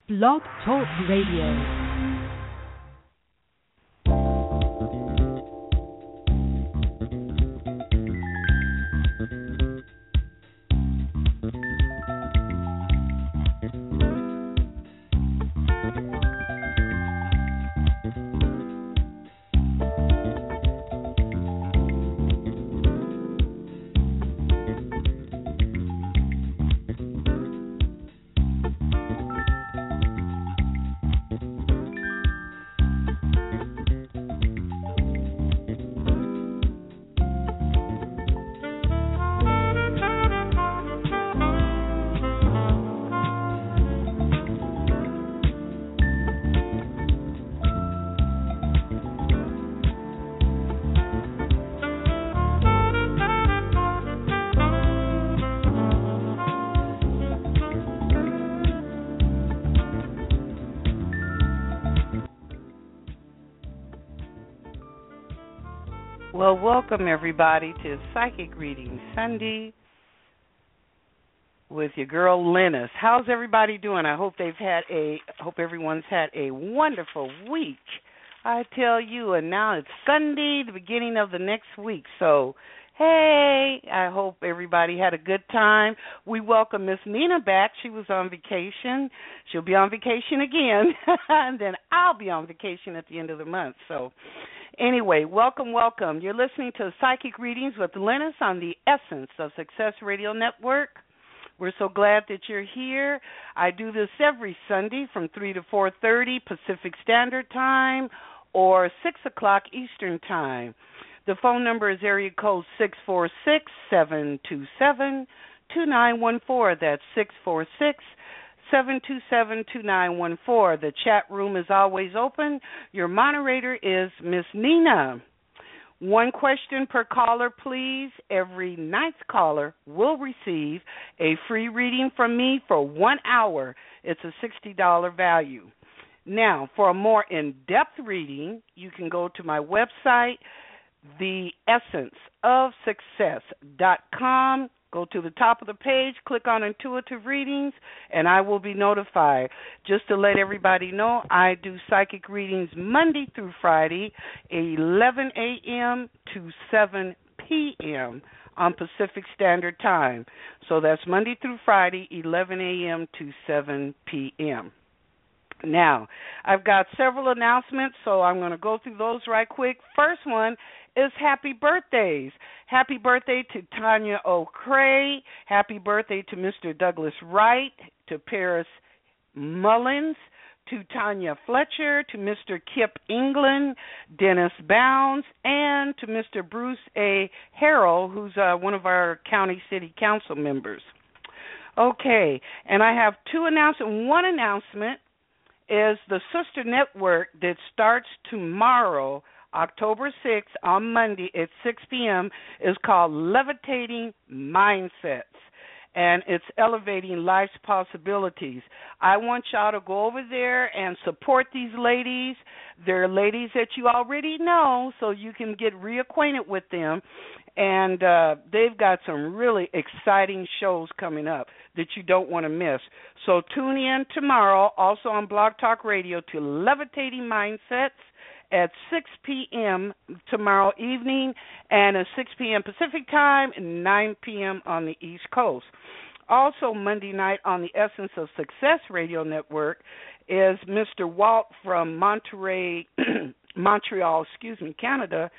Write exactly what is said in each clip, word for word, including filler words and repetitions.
Blog Talk Radio. Well, welcome everybody to Psychic Reading Sunday with your girl Linus. How's everybody doing? I hope they've had a hope everyone's had a wonderful week. I tell you, and now it's Sunday, the beginning of the next week. So, hey, I hope everybody had a good time. We welcome Miss Nina back. She was on vacation. She'll be on vacation again, and then I'll be on vacation at the end of the month. So, anyway, welcome, welcome. You're listening to Psychic Readings with Linus on the Essence of Success Radio Network. We're so glad that you're here. I do this every Sunday from three to four thirty Pacific Standard Time or six o'clock Eastern Time. The phone number is area code six four six, seven two seven, two nine one four. That's six four six, seven two seven, two nine one four. The chat room is always open. Your moderator is Miss Nina. One question per caller, please. Every ninth caller will receive a free reading from me for one hour. It's a sixty dollars value. Now, for a more in-depth reading, you can go to my website, the essence of success dot com. Go to the top of the page, click on Intuitive Readings, and I will be notified. Just to let everybody know, I do psychic readings Monday through Friday, eleven a.m. to seven p.m. on Pacific Standard Time. So that's Monday through Friday, eleven a.m. to seven p.m. Now, I've got several announcements, so I'm going to go through those right quick. First one is happy birthdays. Happy birthday to Tanya O'Cray. Happy birthday to Mister Douglas Wright, to Paris Mullins, to Tanya Fletcher, to Mister Kip England, Dennis Bounds, and to Mister Bruce A. Harrell, who's uh, one of our county city council members. Okay, and I have two announcements. One announcement is the sister network that starts tomorrow, October sixth, on Monday at six p.m., is called Levitating Mindsets, and it's elevating life's possibilities. I want y'all to go over there and support these ladies. They're ladies that you already know, so you can get reacquainted with them, and uh, they've got some really exciting shows coming up that you don't want to miss. So tune in tomorrow, also on Blog Talk Radio, to Levitating Mindsets at six p.m. tomorrow evening, and at six p.m. Pacific Time and nine p.m. on the East Coast. Also Monday night on the Essence of Success Radio Network is Mister Walt from Monterey, Montreal, excuse me, Canada,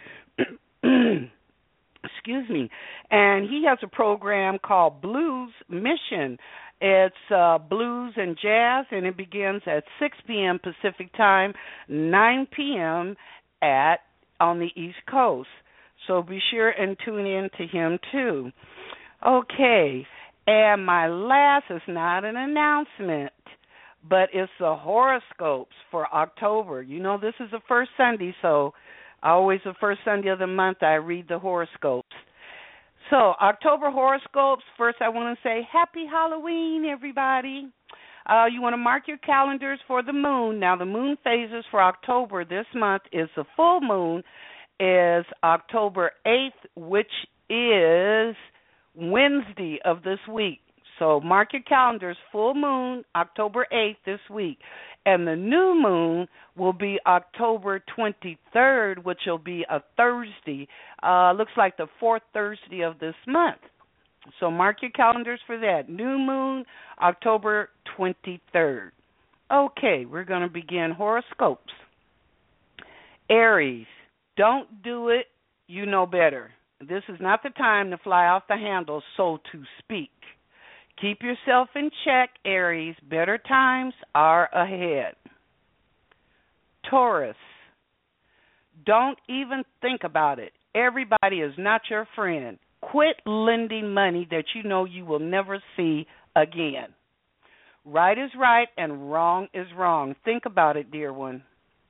excuse me, and he has a program called Blues Mission. It's uh, blues and jazz, and it begins at six p.m. Pacific Time, nine p.m. at on the East Coast. So be sure and tune in to him too. Okay, and my last is not an announcement, but it's the horoscopes for October. You know, this is the first Sunday, so always the first Sunday of the month I read the horoscopes. So, October horoscopes, first I want to say Happy Halloween, everybody. Uh, you want to mark your calendars for the moon. Now, the moon phases for October this month is the full moon is October eighth, which is Wednesday of this week. So mark your calendars, full moon, October eighth this week. And the new moon will be October twenty-third, which will be a Thursday. Uh, looks like the fourth Thursday of this month. So mark your calendars for that. New moon, October twenty-third. Okay, we're going to begin horoscopes. Aries, don't do it. You know better. This is not the time to fly off the handle, so to speak. Keep yourself in check, Aries. Better times are ahead. Taurus, don't even think about it. Everybody is not your friend. Quit lending money that you know you will never see again. Right is right and wrong is wrong. Think about it, dear one.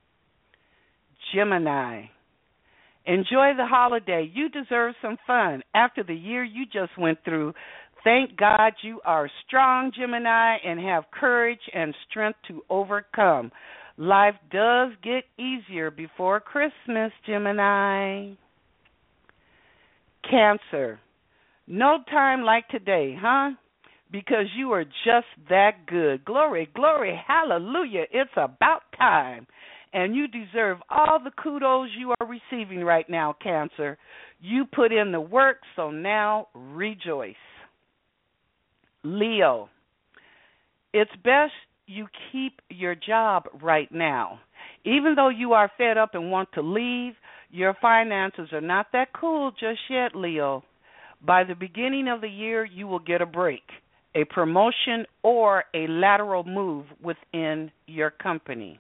Gemini, enjoy the holiday. You deserve some fun. After the year you just went through, thank God you are strong, Gemini, and have courage and strength to overcome. Life does get easier before Christmas, Gemini. Cancer, no time like today, huh? Because you are just that good. Glory, glory, hallelujah. It's about time. And you deserve all the kudos you are receiving right now, Cancer. You put in the work, so now rejoice. Leo, it's best you keep your job right now. Even though you are fed up and want to leave, your finances are not that cool just yet, Leo. By the beginning of the year, you will get a break, a promotion, or a lateral move within your company.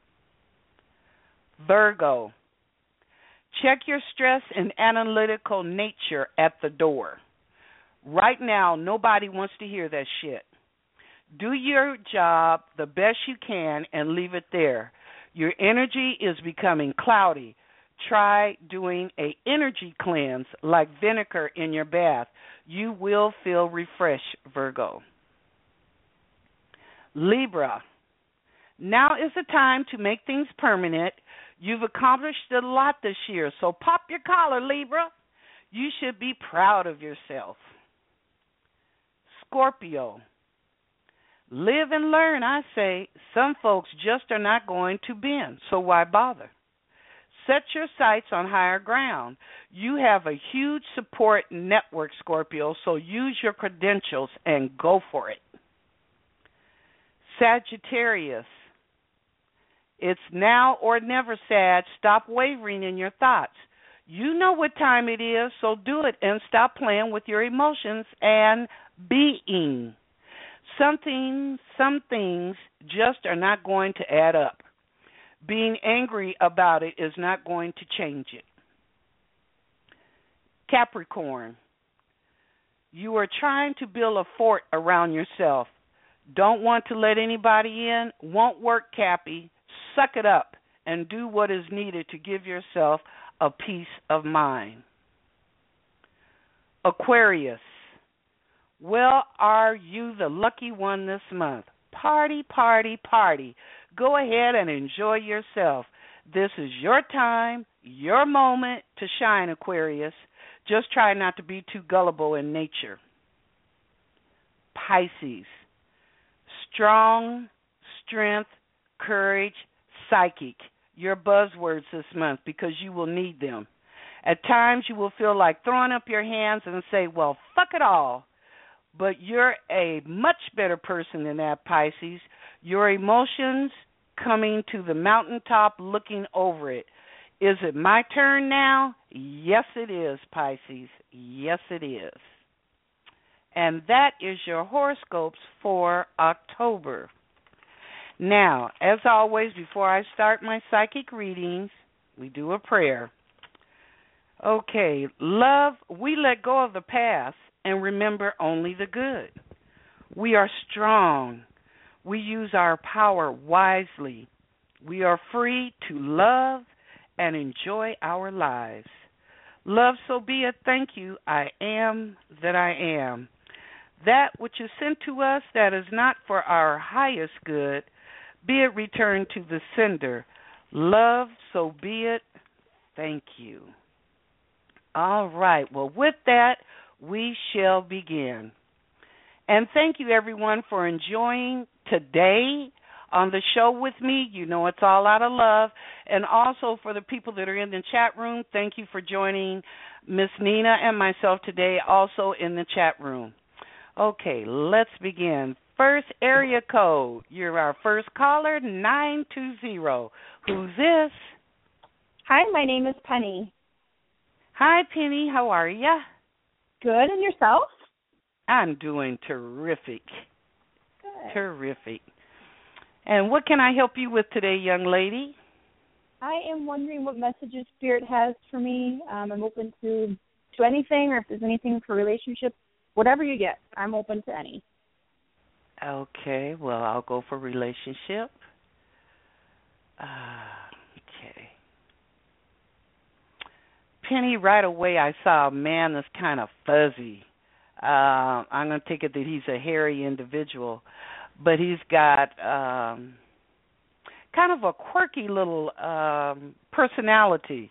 Virgo, check your stress and analytical nature at the door. Right now, nobody wants to hear that shit. Do your job the best you can and leave it there. Your energy is becoming cloudy. Try doing a energy cleanse like vinegar in your bath. You will feel refreshed, Virgo. Libra, now is the time to make things permanent. You've accomplished a lot this year, so pop your collar, Libra. You should be proud of yourself. Scorpio, live and learn, I say. Some folks just are not going to bend, so why bother? Set your sights on higher ground. You have a huge support network, Scorpio, so use your credentials and go for it. Sagittarius, it's now or never, Sag. Stop wavering in your thoughts. You know what time it is, so do it and stop playing with your emotions and being. Something, some things just are not going to add up. Being angry about it is not going to change it. Capricorn, you are trying to build a fort around yourself. Don't want to let anybody in. Won't work, Cappy. Suck it up and do what is needed to give yourself a peace of mind. Aquarius, well, are you the lucky one this month? Party, party, party. Go ahead and enjoy yourself. This is your time, your moment to shine, Aquarius. Just try not to be too gullible in nature. Pisces, strong, strength, courage, psychic. Your buzzwords this month because you will need them. At times you will feel like throwing up your hands and say, well, fuck it all. But you're a much better person than that, Pisces. Your emotions coming to the mountaintop, looking over it. Is it my turn now? Yes, it is, Pisces. Yes, it is. And that is your horoscopes for October. Now, as always, before I start my psychic readings, we do a prayer. Okay, love, we let go of the past and remember only the good. We are strong. We use our power wisely. We are free to love and enjoy our lives. Love, so be it. Thank you. I am that I am. That which is sent to us that is not for our highest good, be it returned to the sender. Love, so be it. Thank you. All right. Well, with that, we shall begin. And thank you, everyone, for enjoying today on the show with me. You know it's all out of love. And also for the people that are in the chat room, thank you for joining Miss Nina and myself today also in the chat room. Okay, let's begin. First area code. You're our first caller, nine two zero. Who's this? Hi, my name is Penny. Hi, Penny. How are you? Good, and yourself? I'm doing terrific. Good. Terrific. And what can I help you with today, young lady? I am wondering what messages Spirit has for me. Um, I'm open to, to anything, or if there's anything for relationships, whatever you get, I'm open to any. Okay, well, I'll go for relationship. Uh, okay. Penny, right away I saw a man that's kind of fuzzy. Uh, I'm going to take it that he's a hairy individual, but he's got um, kind of a quirky little um, personality.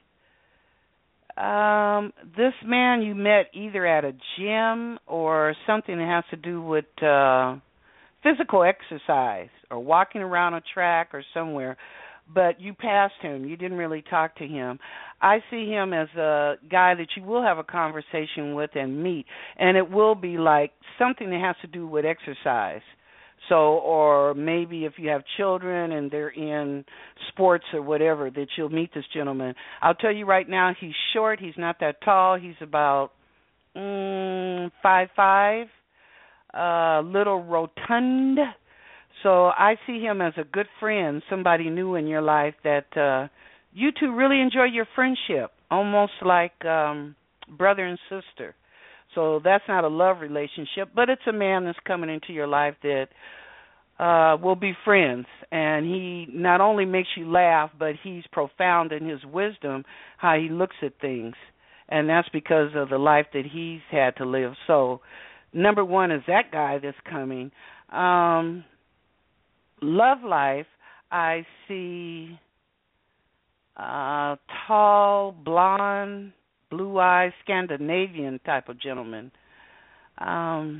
Um, this man you met either at a gym or something that has to do with uh, physical exercise or walking around a track or somewhere, but you passed him. You didn't really talk to him. I see him as a guy that you will have a conversation with and meet, and it will be like something that has to do with exercise. So, or maybe if you have children and they're in sports or whatever, that you'll meet this gentleman. I'll tell you right now, he's short. He's not that tall. He's about mm, five five, a uh, little rotund. So I see him as a good friend, somebody new in your life that uh, you two really enjoy your friendship, almost like um, brother and sister. So that's not a love relationship, but it's a man that's coming into your life that uh, will be friends. And he not only makes you laugh, but he's profound in his wisdom, how he looks at things. And that's because of the life that he's had to live. So number one is that guy that's coming. Um, love life, I see uh, tall, blonde, blue eyes, Scandinavian type of gentleman. Um,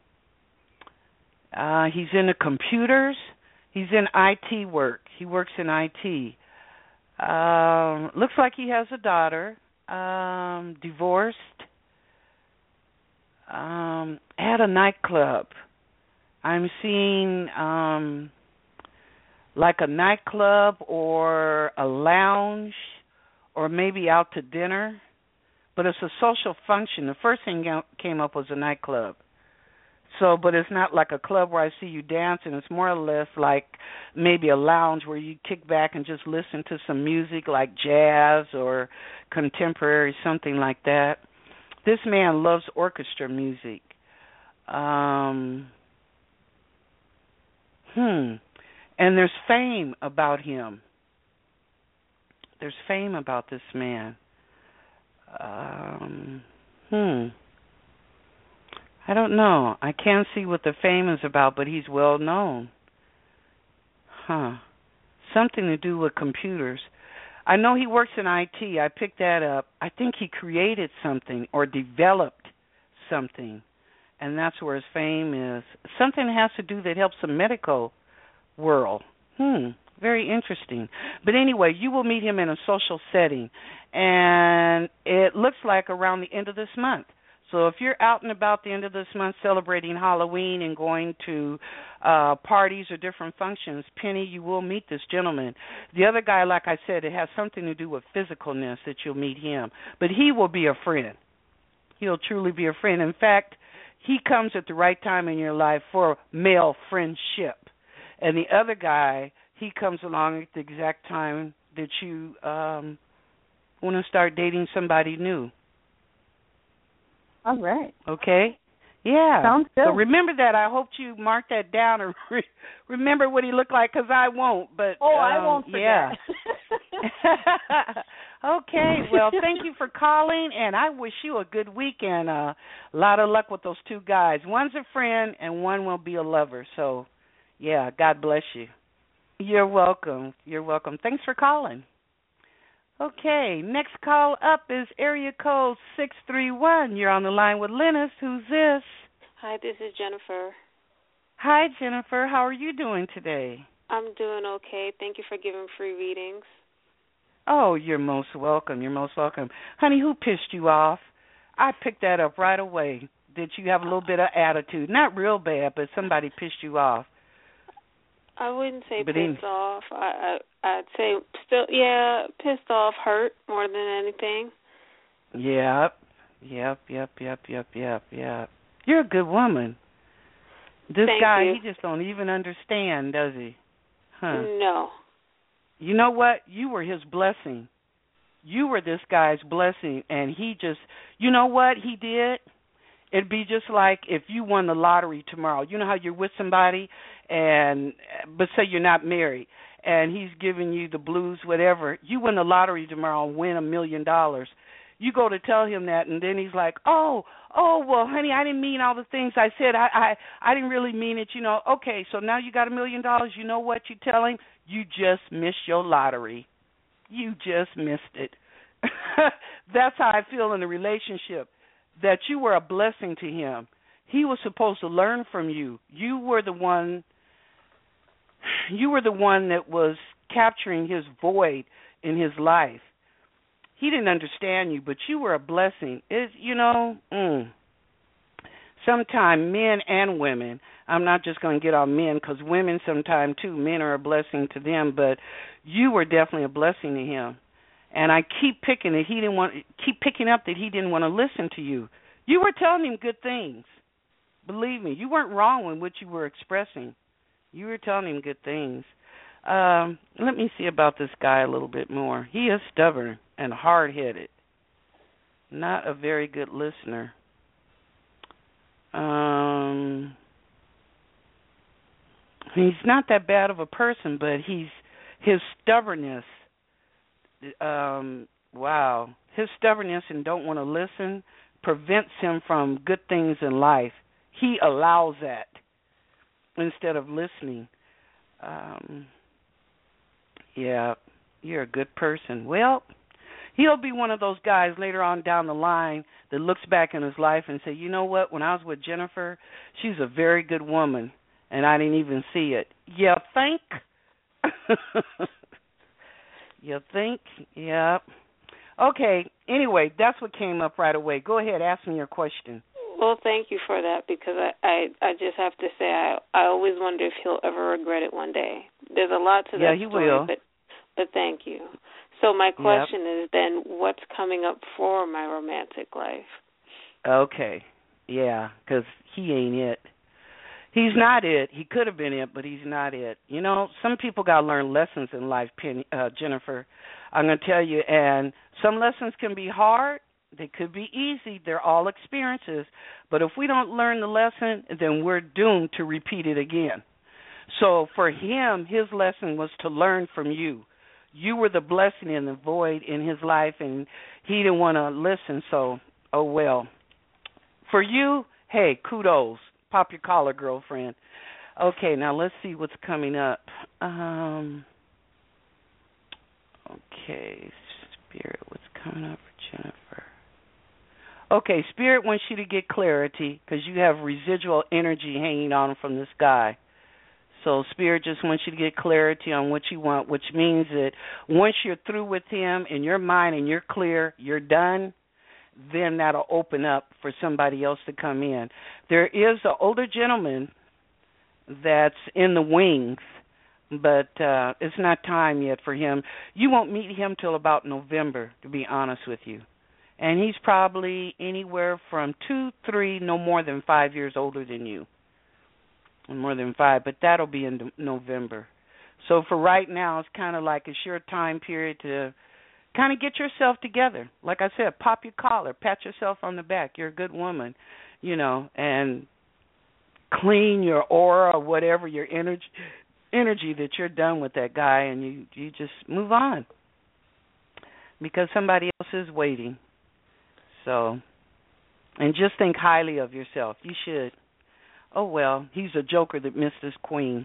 uh, he's into computers. He's in I T work. He works in I T. Um, looks like he has a daughter. Um, divorced. Um, at a nightclub. I'm seeing um, like a nightclub or a lounge or maybe out to dinner. But it's a social function. The first thing came up was a nightclub. So, but it's not like a club where I see you dancing. It's more or less like maybe a lounge where you kick back and just listen to some music like jazz or contemporary, something like that. This man loves orchestra music. Um, hmm. And there's fame about him. There's fame about this man. Um, hmm. I don't know. I can't see what the fame is about, but he's well known. Huh. Something to do with computers. I know he works in I T. I picked that up. I think he created something or developed something, and that's where his fame is. Something that has to do that helps the medical world. Hmm. Very interesting. But anyway, you will meet him in a social setting, and it looks like around the end of this month. So if you're out and about the end of this month celebrating Halloween and going to uh, parties or different functions, Penny, you will meet this gentleman. The other guy, like I said, it has something to do with physicalness that you'll meet him. But he will be a friend. He'll truly be a friend. In fact, he comes at the right time in your life for male friendship. And the other guy, he comes along at the exact time that you um, want to start dating somebody new. All right. Okay? Yeah. Sounds good. So remember that. I hope you mark that down or re- remember what he looked like, because I won't. But Oh, um, I won't forget. Yeah. Okay. Well, thank you for calling, and I wish you a good weekend. Uh, a lot of luck with those two guys. One's a friend, and one will be a lover. So, yeah, God bless you. You're welcome. You're welcome. Thanks for calling. Okay, next call up is area code six three one. You're on the line with Lennis. Who's this? Hi, this is Jennifer. Hi, Jennifer. How are you doing today? I'm doing okay. Thank you for giving free readings. Oh, you're most welcome. You're most welcome. Honey, who pissed you off? I picked that up right away. Did you have a little bit of attitude? Not real bad, but somebody pissed you off. I wouldn't say but pissed in, off. I, I I'd say still, yeah, pissed off, hurt more than anything. Yep, yep, yep, yep, yep, yep, yep. You're a good woman. This Thank guy, you. he just don't even understand, does he? Huh? No. You know what? You were his blessing. You were this guy's blessing, and he just, you know what he did? It'd be just like if you won the lottery tomorrow. You know how you're with somebody, and but say you're not married, and he's giving you the blues, whatever. You win the lottery tomorrow and win a million dollars. You go to tell him that, and then he's like, "Oh, oh, well, honey, I didn't mean all the things I said. I, I, I didn't really mean it. You know, okay. So now you got a million dollars. You know what you tell him? You just missed your lottery. You just missed it." That's how I feel in a relationship. That you were a blessing to him. He was supposed to learn from you. You were the one. You were the one that was capturing his void in his life. He didn't understand you, but you were a blessing. It, you know, mm, sometimes men and women, I'm not just going to get on men because women sometimes too, men are a blessing to them, but you were definitely a blessing to him. And I keep picking that he didn't want, keep picking up that he didn't want to listen to you. You were telling him good things. Believe me, you weren't wrong with what you were expressing. You were telling him good things. Um, let me see about this guy a little bit more. He is stubborn and hard-headed. Not a very good listener. Um, he's not that bad of a person, but he's his stubbornness. Um, wow, his stubbornness and don't want to listen prevents him from good things in life. He allows that instead of listening. Um, yeah, you're a good person. Well, he'll be one of those guys later on down the line that looks back in his life and say, you know what, when I was with Jennifer, she's a very good woman, and I didn't even see it. You think? You think? Yeah. Okay, anyway, that's what came up right away. Go ahead, ask me your question. Well, thank you for that because I, I, I just have to say I, I always wonder if he'll ever regret it one day. There's a lot to that yeah, he story, will. but but thank you. So my question yep. is then what's coming up for my romantic life? Okay. Yeah, because he ain't it. He's not it. He could have been it, but he's not it. You know, some people got to learn lessons in life, Penny, uh, Jennifer. I'm going to tell you, and some lessons can be hard. They could be easy. They're all experiences. But if we don't learn the lesson, then we're doomed to repeat it again. So for him, his lesson was to learn from you. You were the blessing in the void in his life, and he didn't want to listen, so, oh, well. For you, hey, kudos. Pop your collar, girlfriend. Okay, now let's see what's coming up. Um, okay, Spirit, what's coming up for Jennifer? Okay, Spirit wants you to get clarity because you have residual energy hanging on from this guy. So Spirit just wants you to get clarity on what you want, which means that once you're through with him in your mind and you're clear, you're done, then that'll open up for somebody else to come in. There is an older gentleman that's in the wings, but uh, it's not time yet for him. You won't meet him till about November, to be honest with you. And he's probably anywhere from two, three, no more than five years older than you. More than five, but that'll be in November. So for right now, it's kind of like it's your time period to kind of get yourself together. Like I said, pop your collar, pat yourself on the back. You're a good woman, you know, and clean your aura or whatever, your energy, energy that you're done with that guy, and you, you just move on because somebody else is waiting. So, and just think highly of yourself. You should. Oh, well, he's a joker that missed his queen.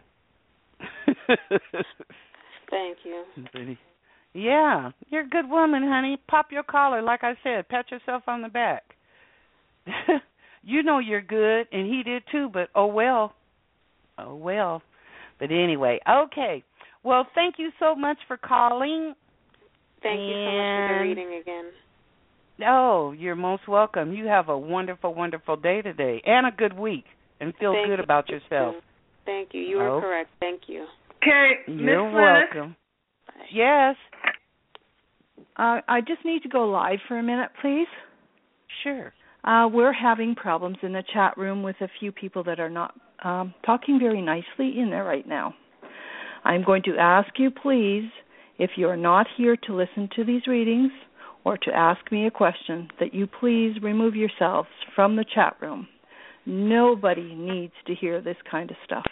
Thank you. Yeah, you're a good woman, honey. Pop your collar, like I said. Pat yourself on the back. You know you're good, and he did too, but oh well. Oh well. But anyway, okay. Well, thank you so much for calling. Thank and... you so much for the reading again. Oh, you're most welcome. You have a wonderful, wonderful day today and a good week, and feel Thank good you. about yourself. Thank you. You are oh. correct. Thank you. Okay, You're Miss welcome. Bye. Yes. Uh, I just need to go live for a minute, please. Sure. Uh, we're having problems in the chat room with a few people that are not um, talking very nicely in there right now. I'm going to ask you, please, if you're not here to listen to these readings or to ask me a question, that you please remove yourselves from the chat room. Nobody needs to hear this kind of stuff.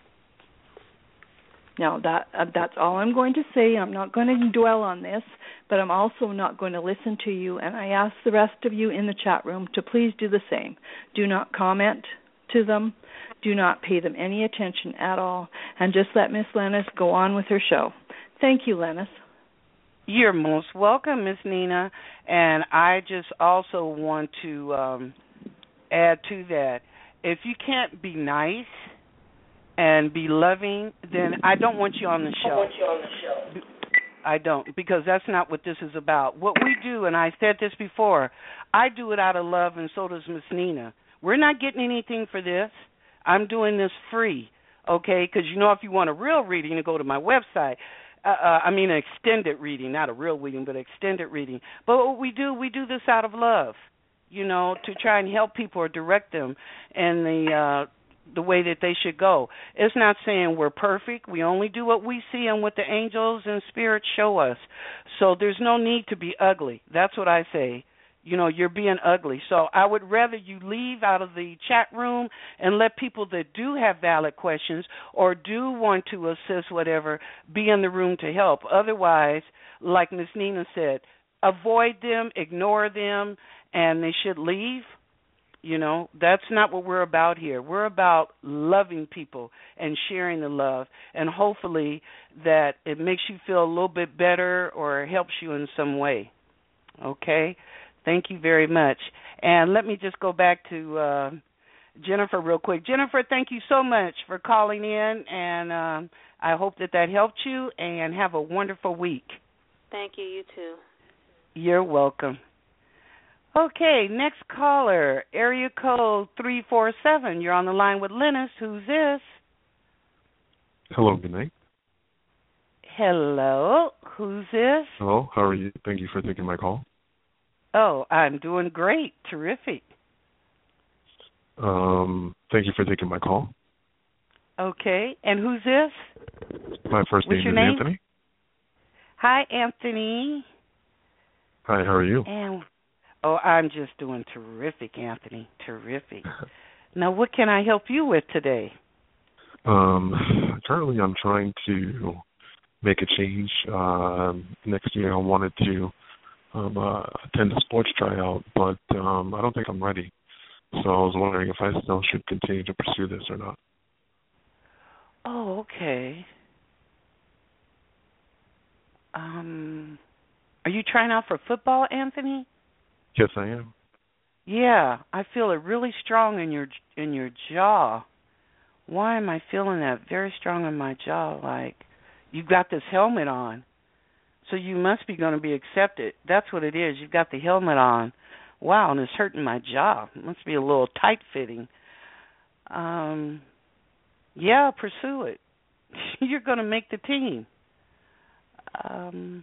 Now, that uh, that's all I'm going to say. I'm not going to dwell on this, but I'm also not going to listen to you, and I ask the rest of you in the chat room to please do the same. Do not comment to them. Do not pay them any attention at all, and just let Miss Lennis go on with her show. Thank you, Lennis. You're most welcome, Miss Nina, and I just also want to um, add to that. If you can't be nice and be loving, then I don't want you on the show. I want you on the show. I don't, because that's not what this is about. What we do, and I said this before, I do it out of love, and so does Miss Nina. We're not getting anything for this. I'm doing this free, okay? Because, you know, if you want a real reading, you go to my website. Uh, uh, I mean, an extended reading, not a real reading, but extended reading. But what we do, we do this out of love, you know, to try and help people or direct them in the uh, the way that they should go. It's not saying we're perfect. We only do what we see and what the angels and spirits show us. So there's no need to be ugly. That's what I say. You know, you're being ugly. So I would rather you leave out of the chat room and let people that do have valid questions or do want to assist, whatever, be in the room to help. Otherwise, like Miss Nina said, avoid them, ignore them, and they should leave. You know, that's not what we're about here. We're about loving people and sharing the love, and hopefully that it makes you feel a little bit better or helps you in some way. Okay? Thank you very much. And let me just go back to uh, Jennifer real quick. Jennifer, thank you so much for calling in, and um, I hope that that helped you, and have a wonderful week. Thank you. You too. You're welcome. Okay, next caller, area code three four seven. You're on the line with Lennis. Who's this? Hello, good night. Hello, who's this? Hello, how are you? Thank you for taking my call. Oh, I'm doing great. Terrific. Um, thank you for taking my call. Okay, and who's this? My first What's name your is name? Anthony. Hi, Anthony. Hi, how are you? And oh, I'm just doing terrific, Anthony. Terrific. Now, what can I help you with today? Um, currently, I'm trying to make a change. Uh, next year, I wanted to um, uh, attend a sports tryout, but um, I don't think I'm ready. So I was wondering if I still should continue to pursue this or not. Oh, okay. Um, are you trying out for football, Anthony? Yes, I am. Yeah, I feel it really strong in your in your jaw. Why am I feeling that very strong in my jaw? Like you've got this helmet on, so you must be going to be accepted. That's what it is. You've got the helmet on. Wow, and it's hurting my jaw. It must be a little tight fitting. Um, yeah, pursue it. You're going to make the team. Um.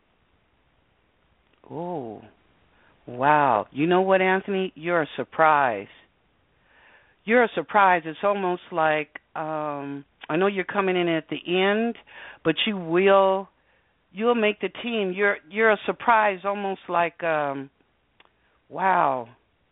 Oh. Wow. You know what, Anthony? You're a surprise. You're a surprise. It's almost like, um, I know you're coming in at the end, but you will, you'll make the team. You're you're a surprise, almost like, um, wow.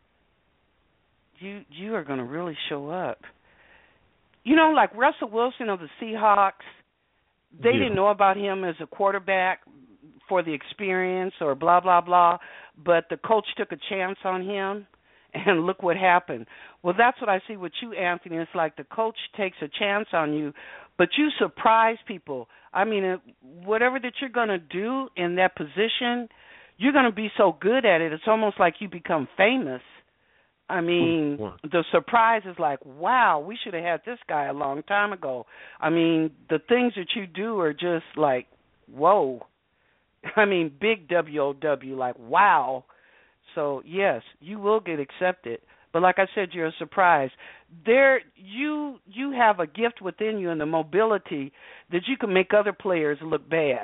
You you are going to really show up. You know, like Russell Wilson of the Seahawks, they yeah. didn't know about him as a quarterback for the experience or blah, blah, blah, but the coach took a chance on him, and look what happened. Well, that's what I see with you, Anthony. It's like the coach takes a chance on you, but you surprise people. I mean, whatever that you're going to do in that position, you're going to be so good at it, it's almost like you become famous. I mean, the surprise is like, wow, we should have had this guy a long time ago. I mean, the things that you do are just like, whoa. I mean, big W O W, like, wow. So, yes, you will get accepted. But like I said, you're a surprise. There, you you have a gift within you and the mobility that you can make other players look bad.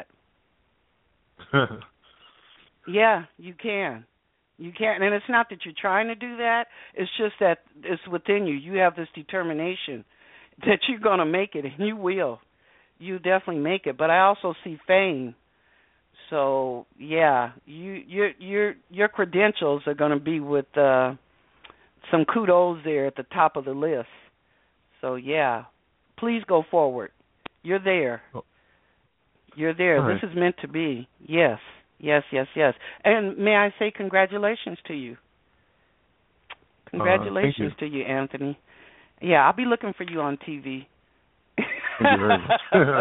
Yeah, you can. You can. And it's not that you're trying to do that. It's just that it's within you. You have this determination that you're going to make it, and you will. You definitely make it. But I also see fame. So, yeah, you your your your credentials are going to be with uh, some kudos there at the top of the list. So, yeah, please go forward. You're there. You're there. Right. This is meant to be. Yes, yes, yes, yes. And may I say congratulations to you. Congratulations uh, you. to you, Anthony. Yeah, I'll be looking for you on T V. Thank you very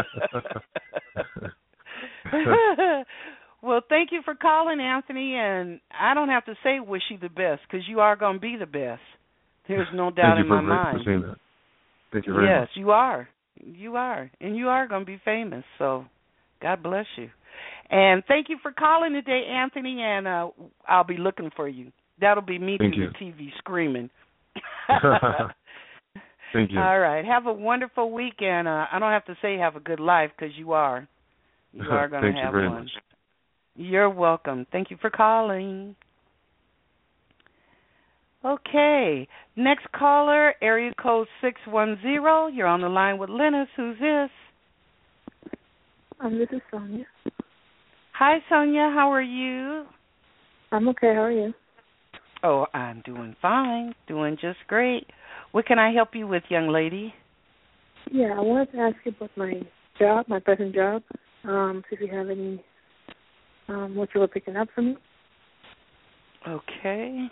much. Well, thank you for calling, Anthony, and I don't have to say wish you the best because you are going to be the best. There's no doubt in my mind. Thank you for saying that. Thank you very yes, much. Yes, you are. You are, and you are going to be famous, so God bless you. And thank you for calling today, Anthony, and uh, I'll be looking for you. That'll be me thank through you. the T V screaming. Thank you. All right. Have a wonderful week, and uh, I don't have to say have a good life because you are. You are going to have you very one. Much. You're welcome. Thank you for calling. Okay. Next caller, area code six one zero. You're on the line with Linus. Who's this? Um, this is Sonia. Hi, Sonia. How are you? I'm okay. How are you? Oh, I'm doing fine. Doing just great. What can I help you with, young lady? Yeah, I wanted to ask you about my job, my present job. Um, see if you have any, um, what you were picking up for me. Okay.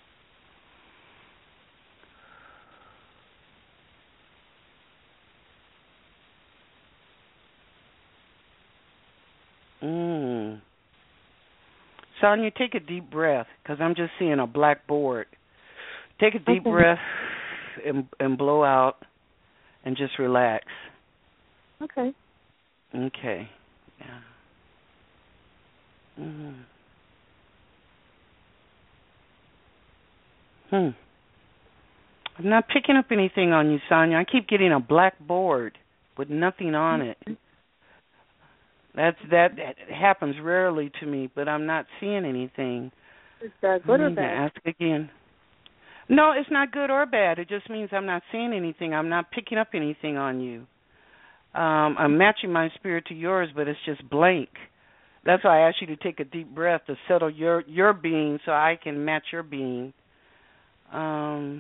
Mm. Sonia, take a deep breath because I'm just seeing a black board. Take a deep okay. breath and, and blow out and just relax. Okay. Okay. Yeah. Mm. Hmm. I'm not picking up anything on you, Sonia. I keep getting a black board with nothing on it. That's that, that happens rarely to me, but I'm not seeing anything. Is that good or bad? Ask again. No, it's not good or bad. It just means I'm not seeing anything. I'm not picking up anything on you. Um, I'm matching my spirit to yours, but it's just blank. That's why I asked you to take a deep breath to settle your, your being so I can match your being. Um,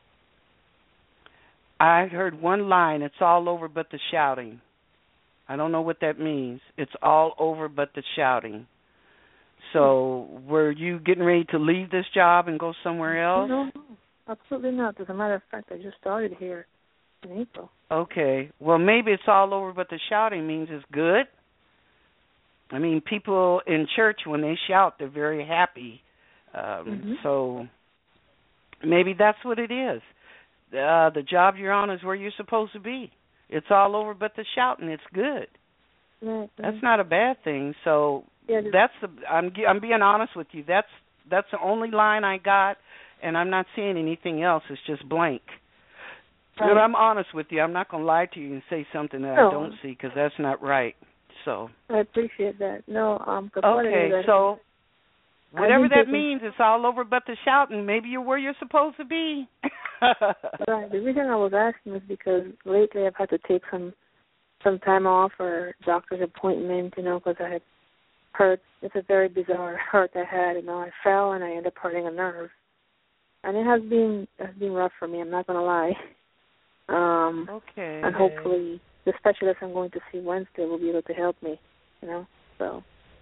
I heard one line, it's all over but the shouting. I don't know what that means. It's all over but the shouting. So were you getting ready to leave this job and go somewhere else? No, absolutely not. As a matter of fact, I just started here in April. Okay. Well, maybe it's all over but the shouting means it's good. I mean, people in church, when they shout, they're very happy. Um, mm-hmm. So maybe that's what it is. Uh, the job you're on is where you're supposed to be. It's all over but the shouting. It's good. Mm-hmm. That's not a bad thing. So yeah, that's the. I'm I'm being honest with you. That's that's the only line I got, and I'm not seeing anything else. It's just blank. Right. But I'm honest with you. I'm not going to lie to you and say something that no. I don't see because that's not right. So I appreciate that. No, um. Okay, that so whatever that taking... means, it's all over but the shouting. Maybe you're where you're supposed to be. Right. The reason I was asking is because lately I've had to take some some time off or doctor's appointment, you know, because I had hurt. It's a very bizarre hurt I had. You know, I fell and I ended up hurting a nerve, and it has been it has been rough for me. I'm not gonna lie. Um, okay. And hopefully the specialist I'm going to see Wednesday will be able to help me. You know, so.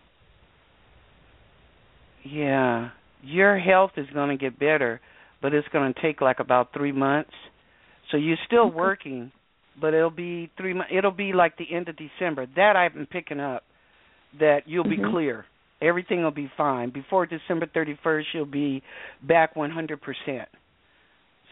Yeah, your health is going to get better, but it's going to take like about three months. So you're still okay. working, but it'll be three months. It'll be like the end of December. That I've been picking up. That you'll be mm-hmm. clear. Everything will be fine. Before December thirty-first, you'll be back one hundred percent.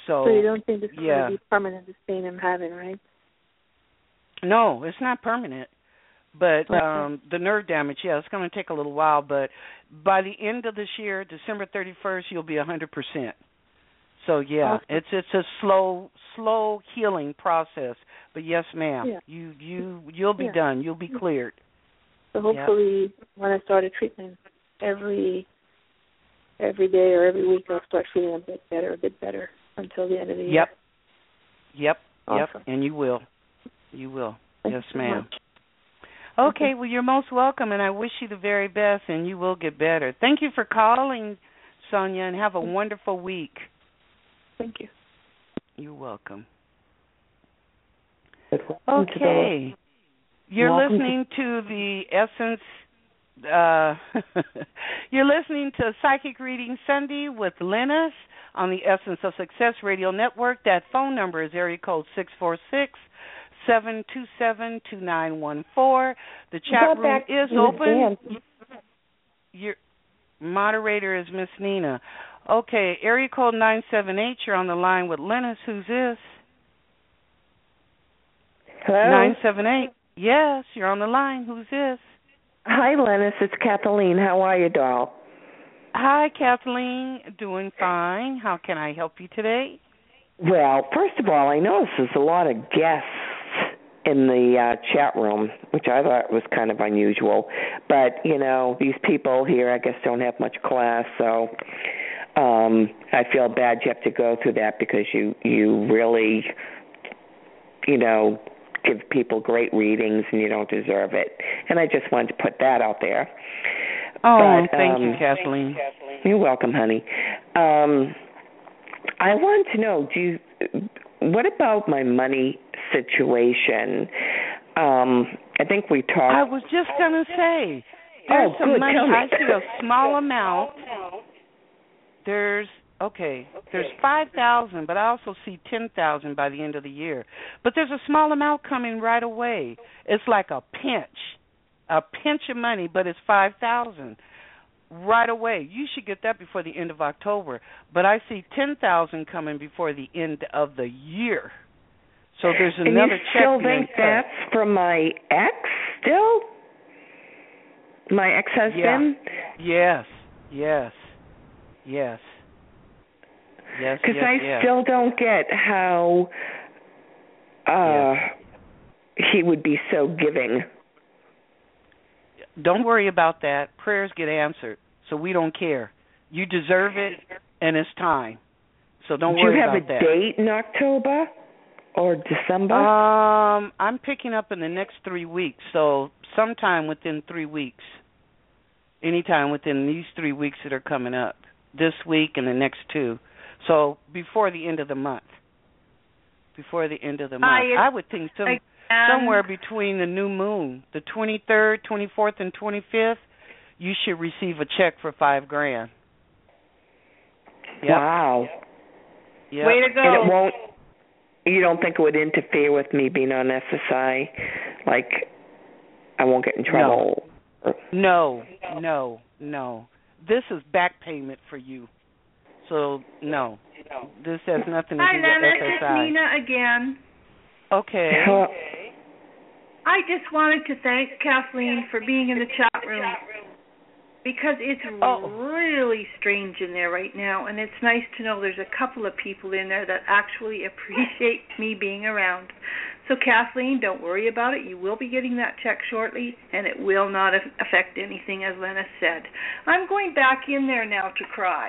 So, so you don't think this is yeah. going to be permanent, this pain I'm having, right? No, it's not permanent. But um, the nerve damage, yeah, it's going to take a little while. But by the end of this year, December thirty-first, you'll be one hundred percent. So, yeah, awesome. it's it's a slow, slow healing process. But, yes, ma'am, yeah. you, you, you'll be yeah. done. You'll be cleared. So hopefully yep. when I start a treatment, every every day or every week I'll start feeling a bit better, a bit better until the end of the year. Yep. Yep. Awesome. Yep. And you will. You will. Thank yes, you ma'am. So okay, well, you're most welcome, and I wish you the very best, and you will get better. Thank you for calling, Sonia, and have a wonderful week. Thank you. You're welcome. Welcome okay. To you're welcome listening to, to the Essence, uh, you're listening to Psychic Reading Sunday with Linus on the Essence of Success Radio Network. That phone number is area code six four six, seven two seven, two nine one four. The chat room is open. Your moderator is Miss Nina. Okay, area code nine seven eight, you're on the line with Linus. Who's this? Hello? nine seven eight. Yes, you're on the line. Who's this? Hi, Linus. It's Kathleen. How are you, doll? Hi, Kathleen. Doing fine. How can I help you today? Well, first of all, I noticed there's a lot of guests in the uh, chat room, which I thought was kind of unusual. But, you know, these people here, I guess, don't have much class, so um, I feel bad you have to go through that because you, you really, you know, give people great readings and you don't deserve it. And I just wanted to put that out there. Oh, but, thank um, you, Kathleen. You're welcome, honey. Um, I want to know, do you, what about my money situation? Um, I think we talked. I was just going to say, there's oh, some good. money. Tell me. I see a small amount. There's, okay, there's five thousand, but I also see ten thousand by the end of the year. But there's a small amount coming right away. It's like a pinch, a pinch of money, but it's five thousand right away. You should get that before the end of October. But I see ten thousand coming before the end of the year. So there's another check. And you still think that's from my ex still? My ex-husband? Yeah. Yes, yes, yes. Yes, Because yes, I yes. still don't get how uh, yes. he would be so giving. Don't worry about that. Prayers get answered, so we don't care. You deserve it, and it's time. So don't Do worry about about that. Do you have a date in October or December? Um, I'm picking up in the next three weeks, so sometime within three weeks. Anytime within these three weeks that are coming up, this week and the next two. So before the end of the month. Before the end of the month. I, I would think some, um, somewhere between the new moon, the twenty-third, twenty-fourth, and twenty-fifth, you should receive a check for five grand. Yep. Wow. Yep. Way to go. And it won't, you don't think it would interfere with me being on S S I? Like, I won't get in trouble? No, no, no. This is back payment for you. So, no. This has nothing to Hi, do with Lennis, S S I. It's Nina again. Okay. Hello. I just wanted to thank Kathleen for being in the chat room because it's oh. really strange in there right now, and it's nice to know there's a couple of people in there that actually appreciate me being around. So, Kathleen, don't worry about it. You will be getting that check shortly, and it will not affect anything, as Lennis said. I'm going back in there now to cry.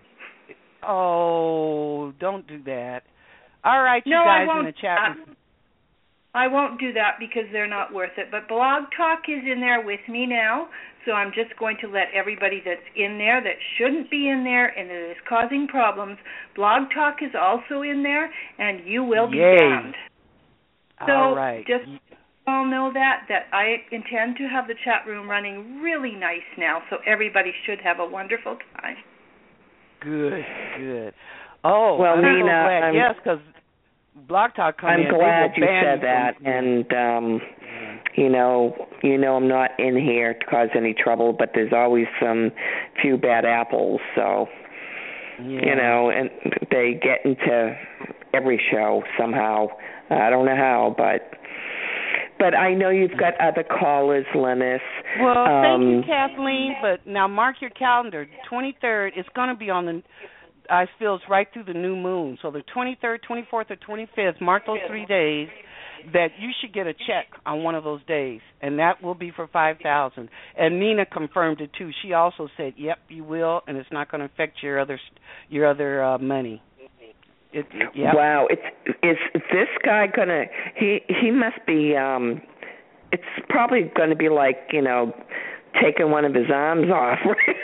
Oh, don't do that. All right, you no, guys I won't, in the chat room. I won't do that because they're not worth it. But Blog Talk is in there with me now, so I'm just going to let everybody that's in there that shouldn't be in there and that is causing problems, Blog Talk is also in there, and you will be Yay. banned. So all right. just all know that, that I intend to have the chat room running really nice now, so everybody should have a wonderful time. Good, good. Oh, well, I'm Nina, so glad. I'm, yes, because Blog Talk come I'm in. glad you said that, from, and um, you know, you know, I'm not in here to cause any trouble, but there's always some few bad apples. So, Yeah. You know, and they get into every show somehow. I don't know how, but but I know you've got other callers, Lennis. Well, um, thank you, Kathleen. But now mark your calendar. twenty-third, it's going to be on the, I feel it's right through the new moon. So the twenty-third, twenty-fourth, or twenty-fifth, mark those three days that you should get a check on one of those days, and that will be for five thousand dollars. And Nina confirmed it too. She also said, "Yep, you will, and it's not going to affect your other your other uh, money." It, yep. Wow, it's is this guy gonna? He he must be. Um, it's probably going to be like, you know, taking one of his arms off.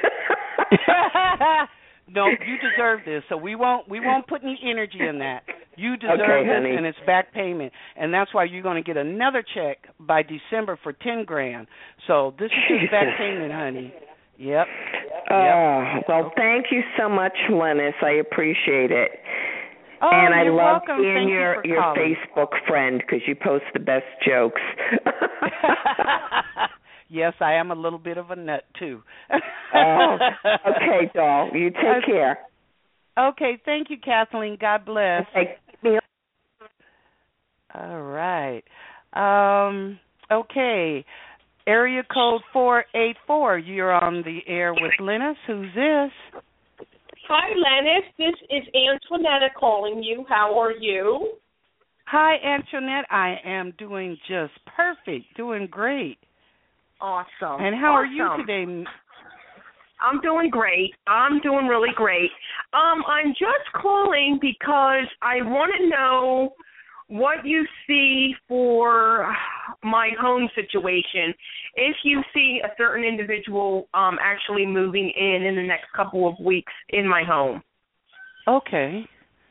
No, you deserve this. So we won't we won't put any energy in that. You deserve okay, this, honey. and it's back payment, and that's why you're going to get another check by December for ten grand. So this is Jesus. just back payment, honey. Yep. Oh, yep. well, okay. Thank you so much, Lennis. I appreciate it. Oh, and I you're love welcome. being Thank your, you your calling. Facebook friend because you post the best jokes. Yes, I am a little bit of a nut, too. Oh, okay, doll. You take care. Okay, thank you, Kathleen. God bless. Okay. All right. Um, okay. Area code four eight four. You're on the air with Lennis. Who's this? Hi, Lennis. This is Antoinette calling you. How are you? Hi, Antoinette. I am doing just perfect. Doing great. Awesome. And how awesome. are you today? I'm doing great. I'm doing really great. Um, I'm just calling because I want to know what you see for my home situation. If you see a certain individual um, actually moving in in the next couple of weeks in my home. Okay.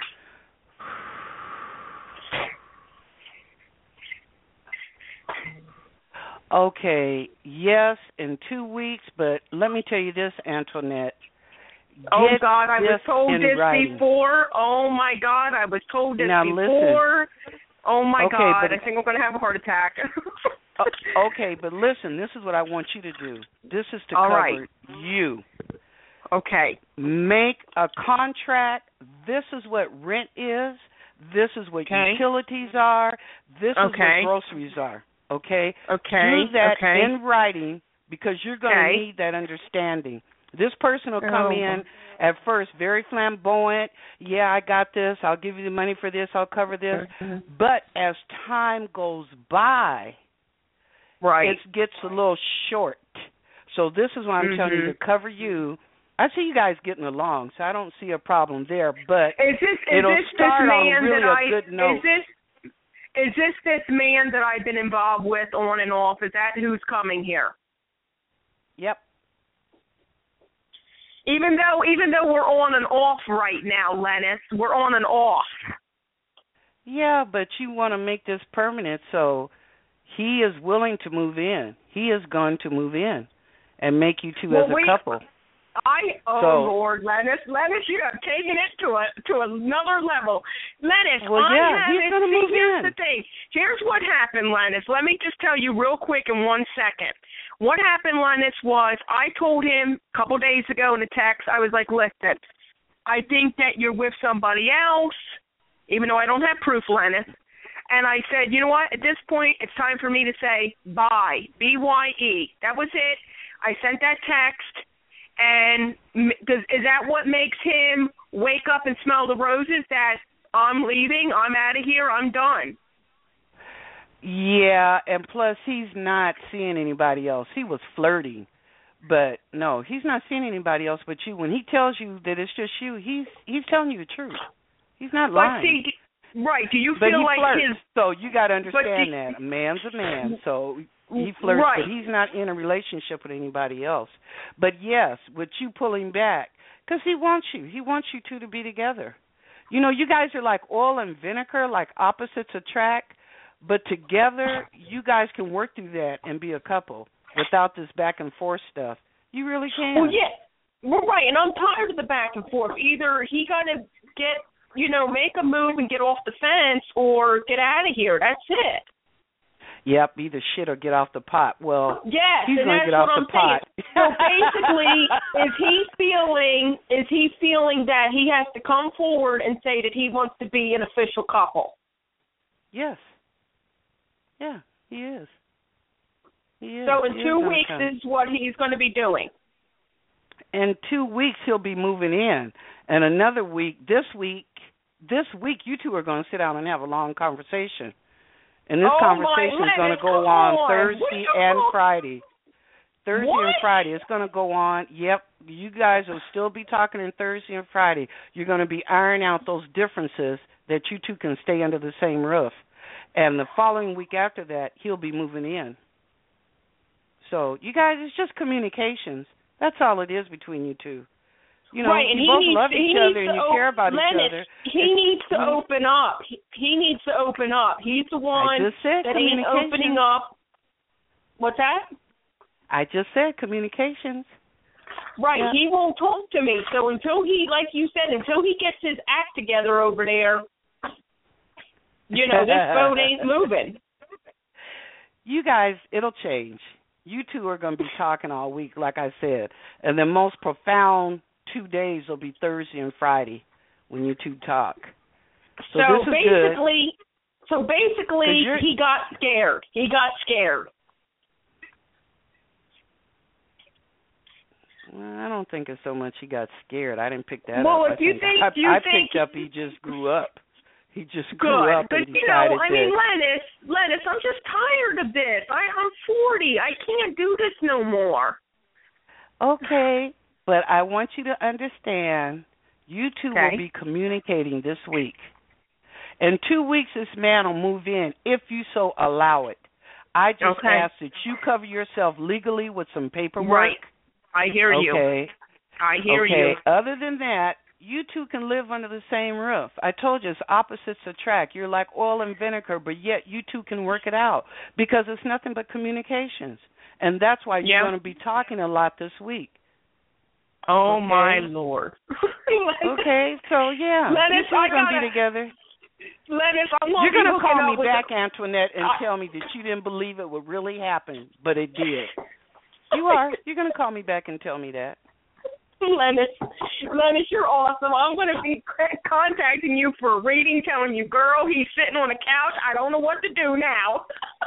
Okay, yes, in two weeks, but let me tell you this, Antoinette. Oh, God, I was told this writing. before. Oh, my God, I was told this now, before. Listen. Oh, my okay, God, but, I think I'm going to have a heart attack. Okay, but listen, this is what I want you to do. This is to All cover right. you. Okay. Make a contract. This is what rent is. This is what okay. utilities are. This is okay. what groceries are. Okay? Okay. Do that okay. in writing because you're going to okay. need that understanding. This person will come oh. in at first very flamboyant. Yeah, I got this. I'll give you the money for this. I'll cover this. Mm-hmm. But as time goes by, right. it gets a little short. So this is why I'm mm-hmm. telling you to cover you. I see you guys getting along, so I don't see a problem there. But is this, is it'll this start this on man really that a I, good note. Is this Is this this man that I've been involved with on and off? Is that who's coming here? Yep. Even though even though we're on and off right now, Lennis, we're on and off. Yeah, but you want to make this permanent, so he is willing to move in. He is going to move in and make you two well, as a we, couple. I oh so, Lord, Lennis, Lennis, you have taken it to a to another level. Lennis, well, I yeah, have he's going to see, move here's in. the thing. Here's what happened, Lennis. Let me just tell you real quick in one second. What happened, Lennis, was I told him a couple days ago in a text, I was like, listen, I think that you're with somebody else, even though I don't have proof, Lennis. And I said, you know what, at this point, it's time for me to say bye, B Y E. That was it. I sent that text, and does, is that what makes him wake up and smell the roses, that I'm leaving, I'm out of here, I'm done? Yeah, and plus he's not seeing anybody else. He was flirting, but no, he's not seeing anybody else but you. When he tells you that it's just you, he's he's telling you the truth. He's not lying. But see, right? Do you but feel he like flirts, his? So you got to understand do, that a man's a man. So he flirts, right. but he's not in a relationship with anybody else. But yes, with you pulling back, because he wants you. He wants you two to be together. You know, you guys are like oil and vinegar, like opposites attract. But together, you guys can work through that and be a couple without this back and forth stuff. You really can. Well, yeah, well, right. And I'm tired of the back and forth. Either he got to get, you know, make a move and get off the fence, or get out of here. That's it. Yep, either shit or get off the pot. Well, yes, he's and going to get off I'm the pot. So basically, is he feeling is he feeling that he has to come forward and say that he wants to be an official couple? Yes. Yeah, he is. He is. So in he two is weeks come. is what he's going to be doing. In two weeks he'll be moving in, and another week. This week, this week you two are going to sit down and have a long conversation. And this oh conversation is going to go on, on Thursday and on? Friday. Thursday what? and Friday. It's going to go on. Yep, you guys will still be talking on Thursday and Friday. You're going to be ironing out those differences that you two can stay under the same roof. And the following week after that, he'll be moving in. So, you guys, it's just communications. That's all it is between you two. You know, right, and you he both needs, love each other and you op- care about Lennis, each other. He it's, needs to he, open up. He, he needs to open up. He's the one I just said that ain't opening up. What's that? I just said communications. Right, yeah. He won't talk to me. So until he, like you said, until he gets his act together over there, you know, this boat ain't moving. You guys, it'll change. You two are going to be talking all week, like I said. And the most profound two days will be Thursday and Friday when you two talk. So, so this is basically, good. so basically, he got scared. He got scared. Well, I don't think it's so much he got scared. I didn't pick that well, up. Well, if you think, think, I, you I think picked up he just grew up. He just grew Good. up but, and decided you know, I that, mean, Lennis, Lennis, I'm just tired of this. I, I'm forty. I can't do this no more. Okay, but I want you to understand, you two okay. will be communicating this week. In two weeks, this man will move in, if you so allow it. I just okay. ask that you cover yourself legally with some paperwork. Right. I hear okay. you. Okay. I hear okay. you. Other than that, you two can live under the same roof. I told you, it's opposites attract. You're like oil and vinegar, but yet you two can work it out because it's nothing but communications. And that's why you're yep. going to be talking a lot this week. Oh, okay? my Lord. okay, so, yeah, Lennis, you two are going to gotta, be together. Lennis, I You're going to call me back, the... Antoinette, and uh, tell me that you didn't believe it would really happen, but it did. You are. You're going to call me back and tell me that. Lennis, Lennis, you're awesome. I'm going to be contacting you for a reading, telling you, girl, he's sitting on a couch. I don't know what to do now.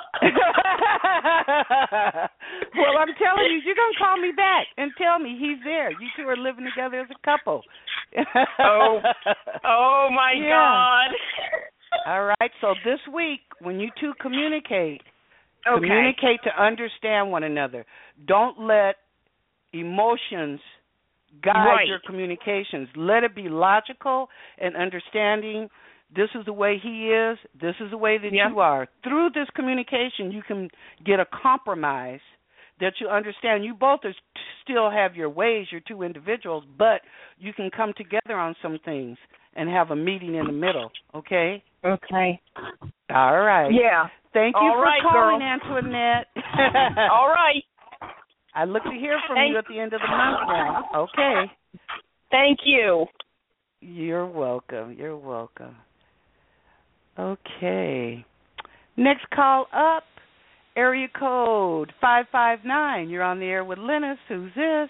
Well, I'm telling you, you're going to call me back and tell me he's there. You two are living together as a couple. oh, oh my yeah. God. All right, so this week, when you two communicate, okay. communicate to understand one another. Don't let emotions guide right. your communications. Let it be logical and understanding. This is the way he is. This is the way that yeah. you are. Through this communication, you can get a compromise that you understand. You both are, still have your ways, you're two individuals, but you can come together on some things and have a meeting in the middle, okay? Okay. All right. Yeah. Thank you All for right, calling, girl. Antoinette. All right. I look to hear from Thank you at the end of the month now. Okay. Thank you. You're welcome. You're welcome. Okay. Next call up, area code five five nine. You're on the air with Lennis. Who's this?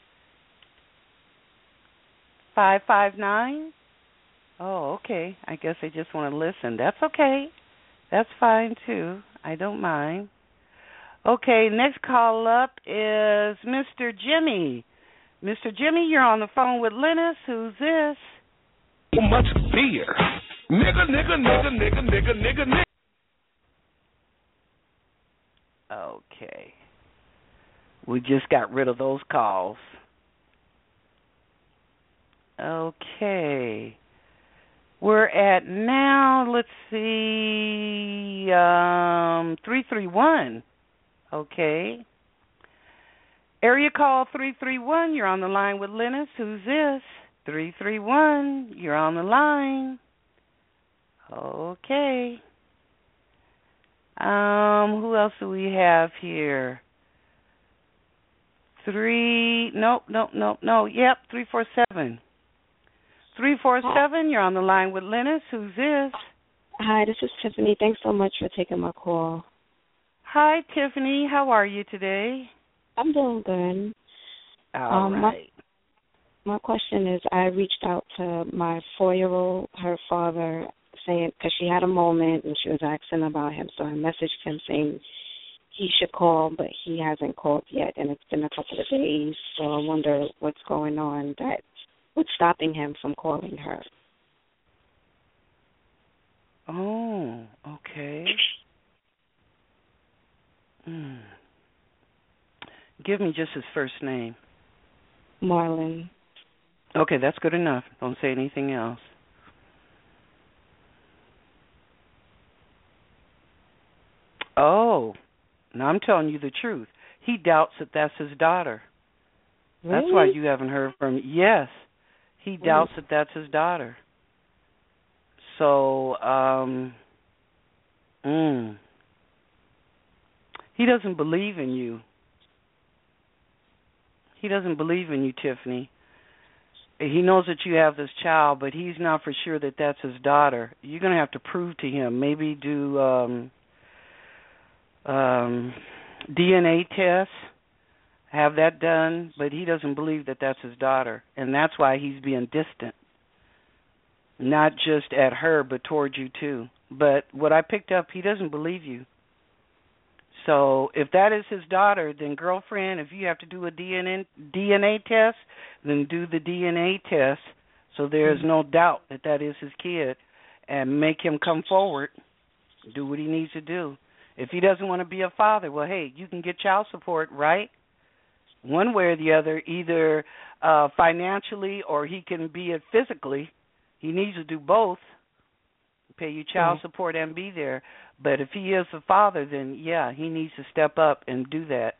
five five nine? Oh, okay. I guess they just want to listen. That's okay. That's fine, too. I don't mind. Okay, next call up is Mister Jimmy. Mister Jimmy, you're on the phone with Lennis. Who's this? So much fear. Nigga, nigga, nigga, nigga, nigga, nigga, nigga. Okay. We just got rid of those calls. Okay. We're at now, let's see, um, three three one. Okay. Area call three three one, you're on the line with Lennis. Who's this? three three one, you're on the line. Okay. Um, who else do we have here? Three, nope, nope, nope, no, yep, three four seven. three four seven, you're on the line with Lennis. Who's this? Hi, this is Tiffany. Thanks so much for taking my call. Hi, Tiffany. How are you today? I'm doing good. All um, right. My, my question is, I reached out to my four-year-old, her father, saying, because she had a moment and she was asking about him, so I messaged him saying he should call, but he hasn't called yet, and it's been a couple of days, so I wonder what's going on, that what's stopping him from calling her. Oh, okay. Mm. Give me just his first name. Marlon. Okay, that's good enough. Don't say anything else. Oh, now I'm telling you the truth. He doubts that that's his daughter. Really? That's why you haven't heard from him. Yes, he doubts mm. that that's his daughter. So, um, mm, he doesn't believe in you. He doesn't believe in you, Tiffany. He knows that you have this child, but he's not for sure that that's his daughter. You're going to have to prove to him. Maybe do um, um, D N A tests, have that done, but he doesn't believe that that's his daughter, and that's why he's being distant. Not just at her, but toward you too. But what I picked up, he doesn't believe you. So if that is his daughter, then girlfriend, if you have to do a D N A, D N A test, then do the D N A test so there's no doubt that that is his kid, and make him come forward, do what he needs to do. If he doesn't want to be a father, well, hey, you can get child support, right? One way or the other, either uh, financially or he can be it physically. He needs to do both, pay you child support and be there. But if he is a father, then, yeah, he needs to step up and do that.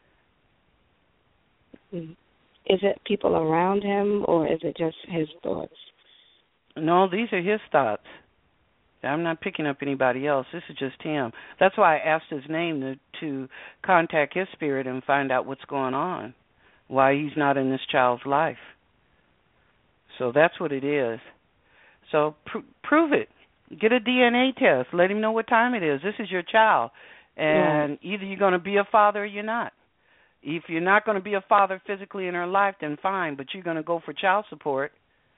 Is it people around him, or is it just his thoughts? No, these are his thoughts. I'm not picking up anybody else. This is just him. That's why I asked his name to, to contact his spirit and find out what's going on, why he's not in this child's life. So that's what it is. So pr- prove it. Get a D N A test. Let him know what time it is. This is your child. And yeah. either you're going to be a father or you're not. If you're not going to be a father physically in her life, then fine, but you're going to go for child support.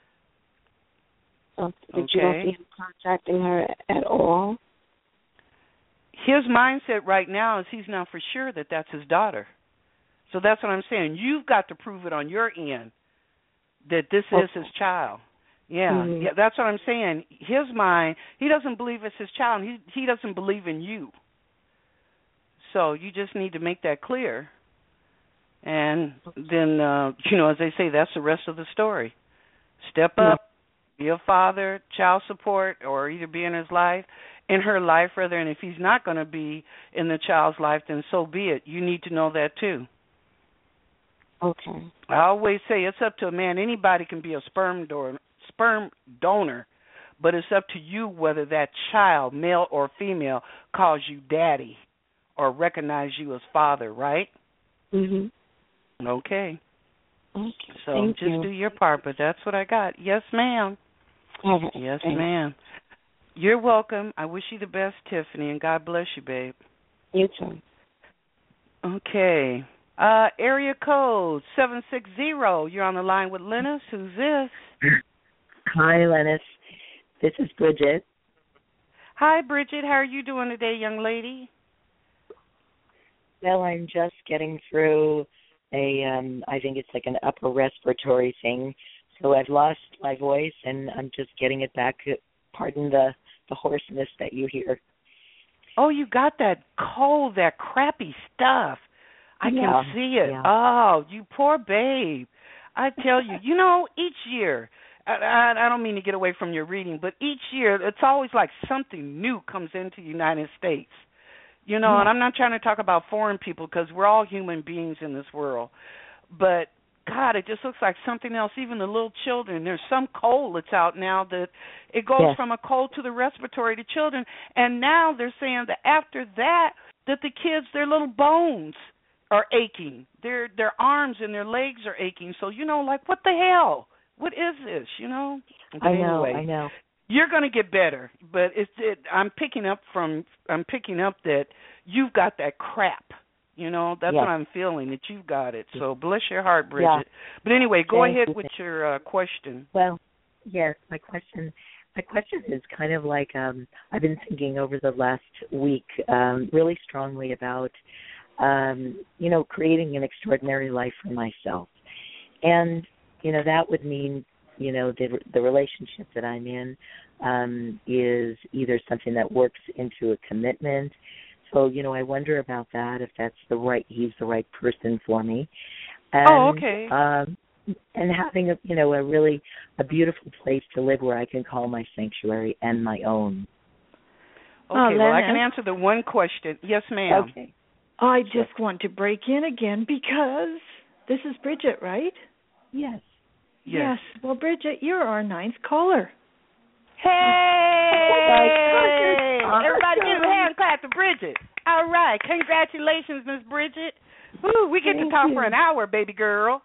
So, did okay. you don't see him contacting her at all? His mindset right now is he's not for sure that that's his daughter. So that's what I'm saying. You've got to prove it on your end that this okay. is his child. Yeah, mm-hmm. yeah, that's what I'm saying. His mind, he doesn't believe it's his child. He he doesn't believe in you. So you just need to make that clear. And then, uh, you know, as they say, that's the rest of the story. Step up, be a father, child support, or either be in his life, in her life, rather. And if he's not going to be in the child's life, then so be it. You need to know that too. Okay. I always say it's up to a man. Anybody can be a sperm donor. sperm donor, but it's up to you whether that child, male or female, calls you daddy or recognize you as father, right? Mhm. Okay. Okay. So Thank just you. do your part, but that's what I got. Yes, ma'am. All right. Yes, Thanks. ma'am. You're welcome. I wish you the best, Tiffany, and God bless you, babe. You too. Okay. Uh, area code seven six zero. You're on the line with Lennis. Who's this? Hi, Lennis. This is Bridget. Hi, Bridget. How are you doing today, young lady? Well, I'm just getting through a, um, I think it's like an upper respiratory thing. So I've lost my voice, and I'm just getting it back. Pardon the, the hoarseness that you hear. Oh, you got that cold, that crappy stuff. I yeah. can see it. Yeah. Oh, you poor babe. I tell you, you know, each year, I, I don't mean to get away from your reading, but each year it's always like something new comes into the United States. You know, yeah. and I'm not trying to talk about foreign people because we're all human beings in this world. But, God, it just looks like something else. Even the little children, there's some cold that's out now that it goes yeah. from a cold to the respiratory to children. And now they're saying that after that, that the kids, their little bones are aching. Their their arms and their legs are aching. So, you know, like, what the hell? What is this, you know? But I know, anyway, I know. You're going to get better, but it's it, I'm picking up from I'm picking up that you've got that crap. You know, that's yes. what I'm feeling, that you've got it. So bless your heart, Bridget. Yeah. But anyway, go Thank ahead you. with your uh, question. Well, yes, my question my question is kind of like um, I've been thinking over the last week um, really strongly about, um, you know, creating an extraordinary life for myself. And, you know, that would mean, you know, the the relationship that I'm in um, is either something that works into a commitment. So, you know, I wonder about that, if that's the right, he's the right person for me. And, oh, okay. Um, and having, a, you know, a really, a beautiful place to live where I can call my sanctuary and my own. Okay, oh, well, I can answer the one question. Yes, ma'am. Okay. I just sure. want to break in again because this is Bridget, right? Yes. Yes. Yes. Well, Bridget, you're our ninth caller. Hey! Everybody give a hand clap to Bridget. All right. Congratulations, Miss Bridget. Woo, we get Thank to talk you. for an hour, baby girl.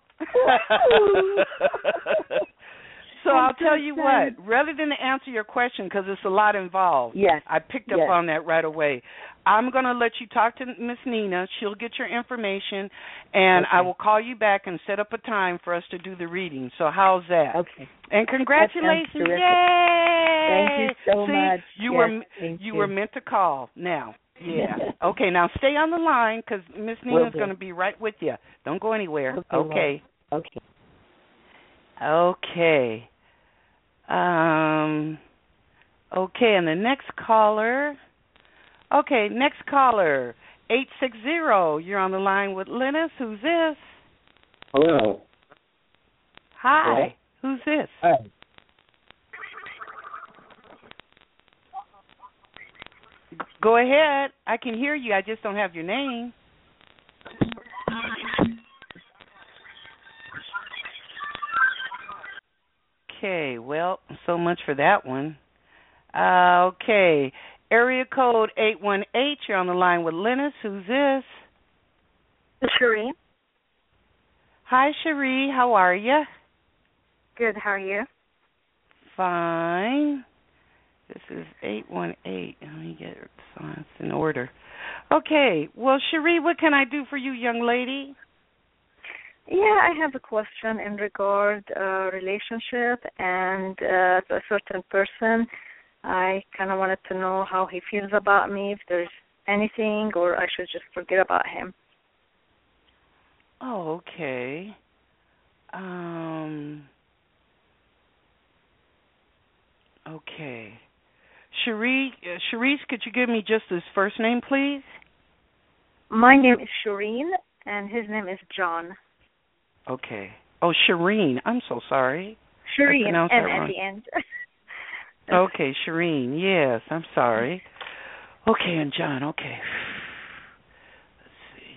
So I'll tell you what, rather than to answer your question, because it's a lot involved, yes. I picked up yes. on that right away. I'm going to let you talk to Miss Nina. She'll get your information, and okay. I will call you back and set up a time for us to do the reading. So how's that? Okay. And congratulations. Yay! Thank you so See, much. You, yes, were, you, you were meant to call now. Yeah. Okay, now stay on the line because Miss Nina's going to be right with you. Don't go anywhere. Okay. Okay. Okay. Okay. Um. Okay, and the next caller. Okay, next caller, eight six zero. You're on the line with Linus. Who's this? Hello. Hi. Hello? Who's this? Hi. Go ahead. I can hear you. I just don't have your name. Okay, well, so much for that one. Uh, okay, area code eight one eight, you're on the line with Linus. Who's this? Cherie. Hi, Cherie. How are you? Good. How are you? Fine. This is eight one eight. Let me get it so it's in order. Okay, well, Cherie, what can I do for you, young lady? Yeah, I have a question in regard uh, relationship and uh, to a certain person. I kind of wanted to know how he feels about me, if there's anything, or I should just forget about him. Oh, okay. Um. Okay. Cherie, uh, Cherise, could you give me just his first name, please? My name is Shireen, and his name is John. Okay. Oh, Shireen. I'm so sorry. Shireen, and at the end. Okay, Shireen. Yes, I'm sorry. Okay, and John. Okay. Let's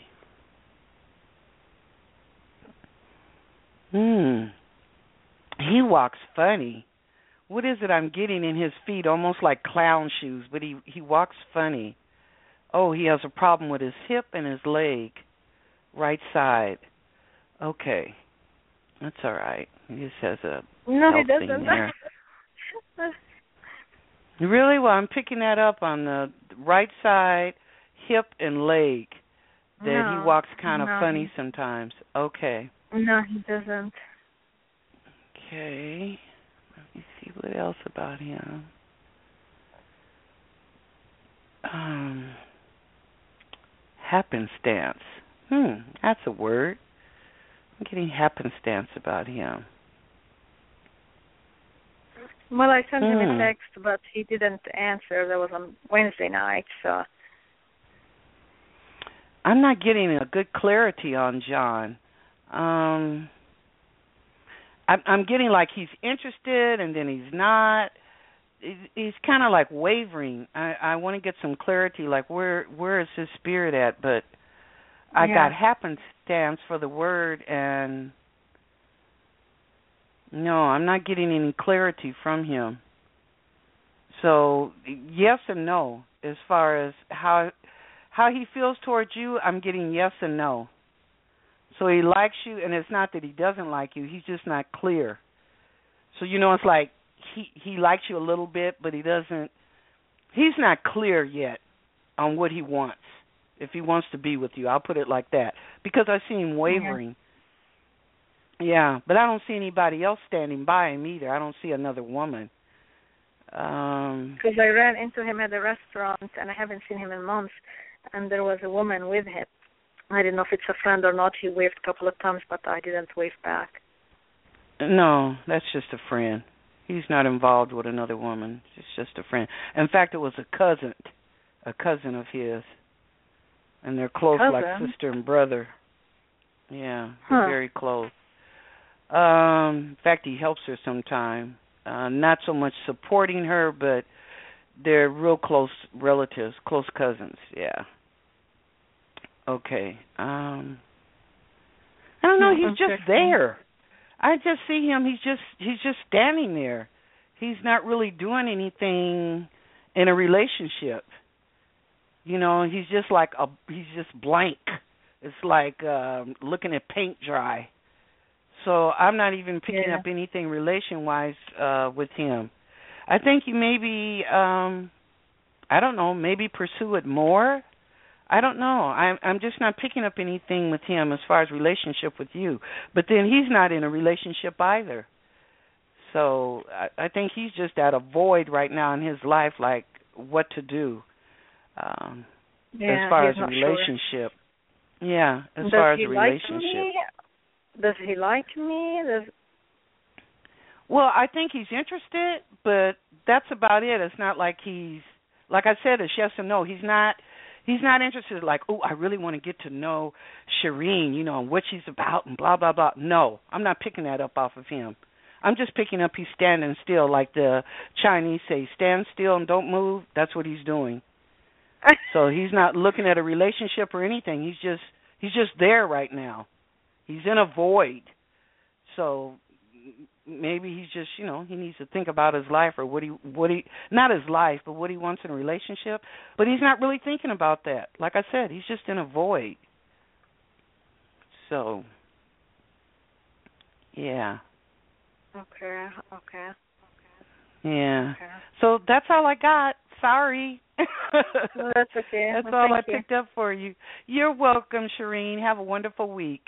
see. Hmm. He walks funny. What is it I'm getting in his feet? Almost like clown shoes, but he, he walks funny. Oh, he has a problem with his hip and his leg. Right side. Okay. That's all right. He just has a No, he health thing doesn't. there. Really? Well, I'm picking that up on the right side, hip and leg, that no, he walks kind of no. funny sometimes. Okay. No, he doesn't. Okay. Let me see what else about him. Um, happenstance. Hmm, that's a word. I'm getting happenstance about him. Well, I sent him Hmm. a text, but he didn't answer. That was on Wednesday night, so. I'm not getting a good clarity on John. Um, I'm, I'm getting like he's interested and then he's not. He's kind of like wavering. I, I want to get some clarity, like where where is his spirit at? But I yeah. got happenstance for the word, and no, I'm not getting any clarity from him. So yes and no, as far as how how he feels towards you, I'm getting yes and no. So he likes you, and it's not that he doesn't like you. He's just not clear. So, you know, it's like he, he likes you a little bit, but he doesn't. He's not clear yet on what he wants. if he wants to be with you. I'll put it like that. Because I see him wavering. Yeah, yeah, but I don't see anybody else standing by him either. I don't see another woman. Um, because I ran into him at a restaurant, and I haven't seen him in months, and there was a woman with him. I didn't know if it's a friend or not. He waved a couple of times, but I didn't wave back. No, that's just a friend. He's not involved with another woman. It's just a friend. In fact, it was a cousin, a cousin of his, and they're close cousin? like sister and brother. Yeah, they're huh. very close. Um, in fact, he helps her sometimes. Uh, not so much supporting her, but they're real close relatives, close cousins. Yeah. Okay. Um, I don't know. He's just there. I just see him. He's just he's just standing there. He's not really doing anything in a relationship. You know, he's just like a he's just blank. It's like um, looking at paint dry. So I'm not even picking yeah. up anything relation-wise uh, with him. I think you maybe um, I don't know, maybe pursue it more. I don't know. I'm I'm just not picking up anything with him as far as relationship with you. But then he's not in a relationship either. So I, I think he's just at a void right now in his life, like what to do um, yeah, as far as a relationship. Sure. Yeah, as Does far as he a relationship. Like me? Does he like me? Does... Well, I think he's interested, but that's about it. It's not like he's, like I said, it's yes or no. He's not. He's not interested like, oh, I really want to get to know Shireen, you know, and what she's about and blah, blah, blah. No, I'm not picking that up off of him. I'm just picking up he's standing still, like the Chinese say, stand still and don't move. That's what he's doing. So he's not looking at a relationship or anything. He's just he's just there right now. He's in a void. So maybe he's just, you know, he needs to think about his life or what he, what he, not his life, but what he wants in a relationship. But he's not really thinking about that. Like I said, he's just in a void. So, yeah. Okay, okay. Yeah. Okay. So that's all I got. Sorry. No, that's okay. That's well, all I you. picked up for you. You're welcome, Shireen. Have a wonderful week.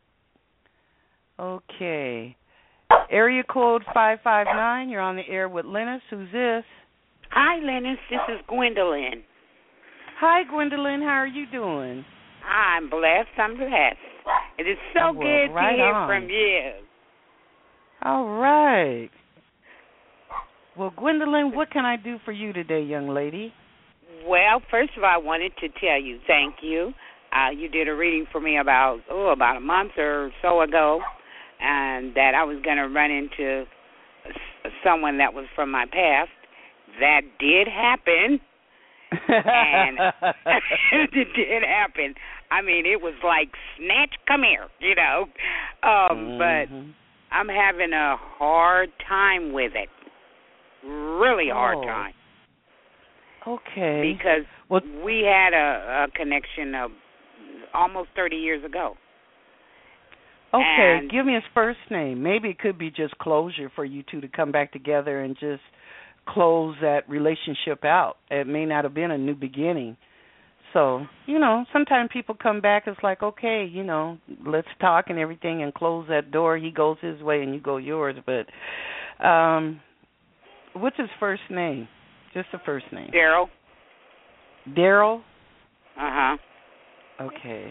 Okay. Area code five five nine. You're on the air with Lennis. Who's this? Hi, Lennis. This is Gwendolyn. Hi, Gwendolyn. How are you doing? I'm blessed. I'm blessed. It is so oh, well, good right to hear on. from you. All right. Well, Gwendolyn, what can I do for you today, young lady? Well, first of all, I wanted to tell you thank you. Uh, you did a reading for me about, oh, about a month or so ago, and that I was going to run into someone that was from my past. That did happen. And it did happen. I mean, it was like, snatch, come here, you know. Um, mm-hmm. But I'm having a hard time with it. Really hard oh. time. Okay. Because well, we had a, a connection of almost thirty years ago. Okay, and give me his first name. Maybe it could be just closure for you two to come back together and just close that relationship out. It may not have been a new beginning. So, you know, sometimes people come back, it's like, okay, you know, let's talk and everything and close that door. He goes his way and you go yours. But um, what's his first name? Just the first name. Daryl. Daryl? Uh-huh. Okay.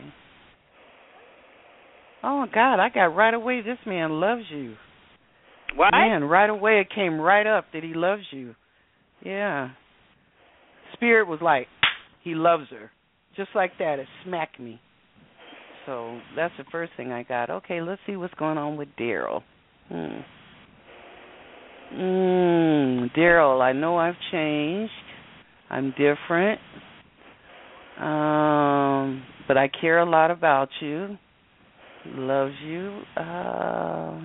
Oh, God, I got right away, this man loves you. What? Man, right away it came right up that he loves you. Yeah. Spirit was like, he loves her. Just like that, it smacked me. So that's the first thing I got. Okay, let's see what's going on with Daryl. Hmm. Mm, Daryl, I know I've changed. I'm different. Um, but I care a lot about you. He loves you. Uh,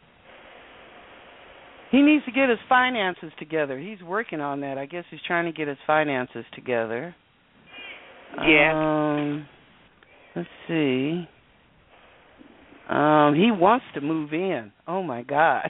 he needs to get his finances together. He's working on that. I guess he's trying to get his finances together. Yeah. Um, let's see. Um, he wants to move in. Oh, my God.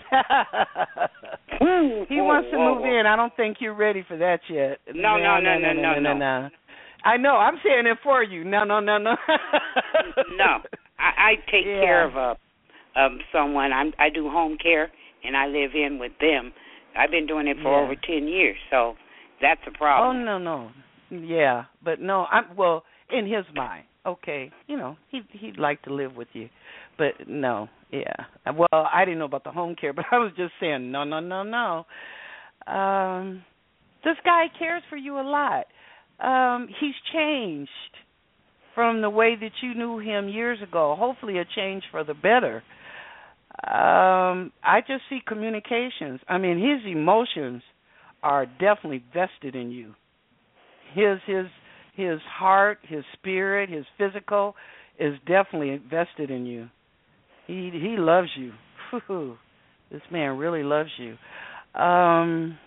He wants to move in. I don't think you're ready for that yet. No, no, no, no, no, no. no. I know. I'm saying it for you. No, no, no, no. No, I, I take yeah. care of uh, um someone. I'm, I do home care, and I live in with them. I've been doing it for yeah. over ten years, so that's a problem. Oh no, no, yeah, but no, I'm well in his mind. Okay, you know, he he'd like to live with you, but no, yeah. Well, I didn't know about the home care, but I was just saying, no, no, no, no. Um, this guy cares for you a lot. Um, he's changed from the way that you knew him years ago. Hopefully, a change for the better. Um, I just see communications. I mean, his emotions are definitely vested in you. His his his heart, his spirit, his physical is definitely invested in you. He he loves you. Whew. This man really loves you. Um,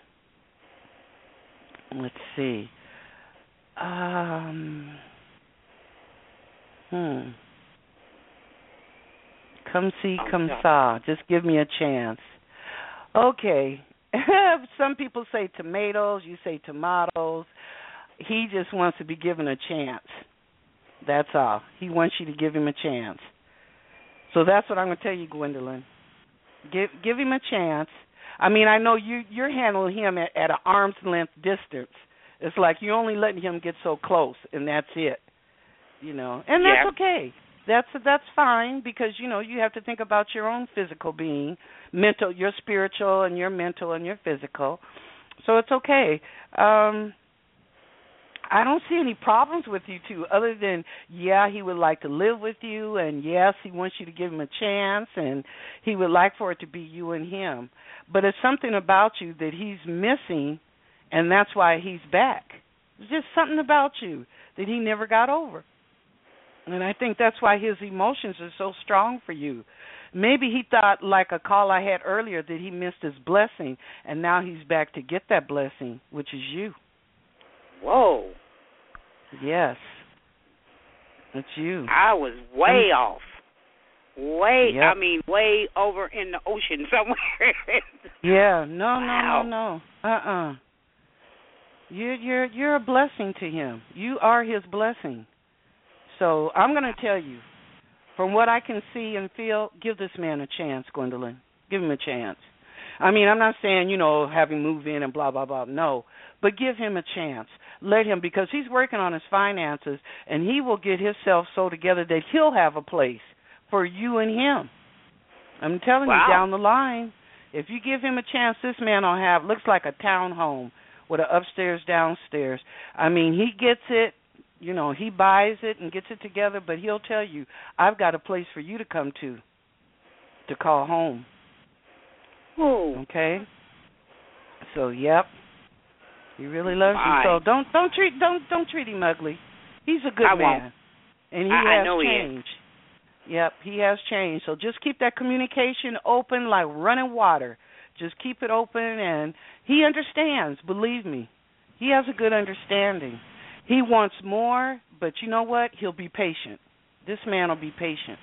let's see. Um, hmm. Come see, come saw. Just give me a chance. Okay. Some people say tomatoes. You say tomatoes. He just wants to be given a chance. That's all. He wants you to give him a chance. So that's what I'm going to tell you, Gwendolyn. Give give him a chance. I mean, I know you, you're handling him at, at an arm's length distance. It's like you're only letting him get so close, and that's it. You know, and that's yeah. okay. That's that's fine because, you know, you have to think about your own physical being, mental, your spiritual and your mental and your physical. So it's okay. Um, I don't see any problems with you two other than, yeah, he would like to live with you, and yes, he wants you to give him a chance, and he would like for it to be you and him. But it's something about you that he's missing, and that's why he's back. It's just something about you that he never got over. And I think that's why his emotions are so strong for you. Maybe he thought, like a call I had earlier, that he missed his blessing, and now he's back to get that blessing, which is you. Whoa. Yes. It's you. I was way um, off. Way, yep. I mean, way over in the ocean somewhere. Yeah, no, wow. no, no, no. Uh-uh. You're, you're, you're a blessing to him. You are his blessing. So I'm going to tell you, from what I can see and feel, give this man a chance, Gwendolyn. Give him a chance. I mean, I'm not saying, you know, have him move in and blah, blah, blah. No. But give him a chance. Let him, because he's working on his finances, and he will get himself so together that he'll have a place for you and him. I'm telling wow. you, down the line, if you give him a chance, this man will have, looks like a townhome with an upstairs, downstairs. I mean, he gets it. You know, he buys it and gets it together, but he'll tell you, I've got a place for you to come to, to call home. Oh. Okay? So, yep. He really loves My. you. So don't don't treat don't don't treat him ugly. He's a good I man. Won't. And he I, has I know changed. He is. Yep, he has changed. So just keep that communication open like running water. Just keep it open, and he understands, believe me. He has a good understanding. He wants more, but you know what? He'll be patient. This man will be patient.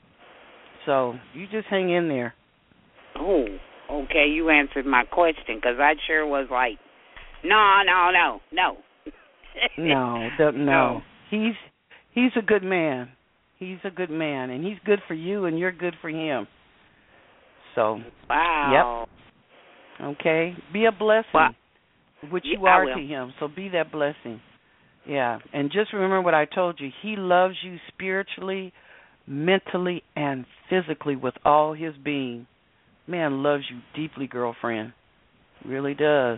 So you just hang in there. Oh, okay. You answered my question because I sure was like, no, no, no, no. no, the, no, no. He's he's a good man. He's a good man, and he's good for you, and you're good for him. So, wow. Yep. Okay. Be a blessing, well, which yeah, you are to him. So be that blessing. Yeah, and just remember what I told you. He loves you spiritually, mentally, and physically with all his being. Man loves you deeply, girlfriend. Really does.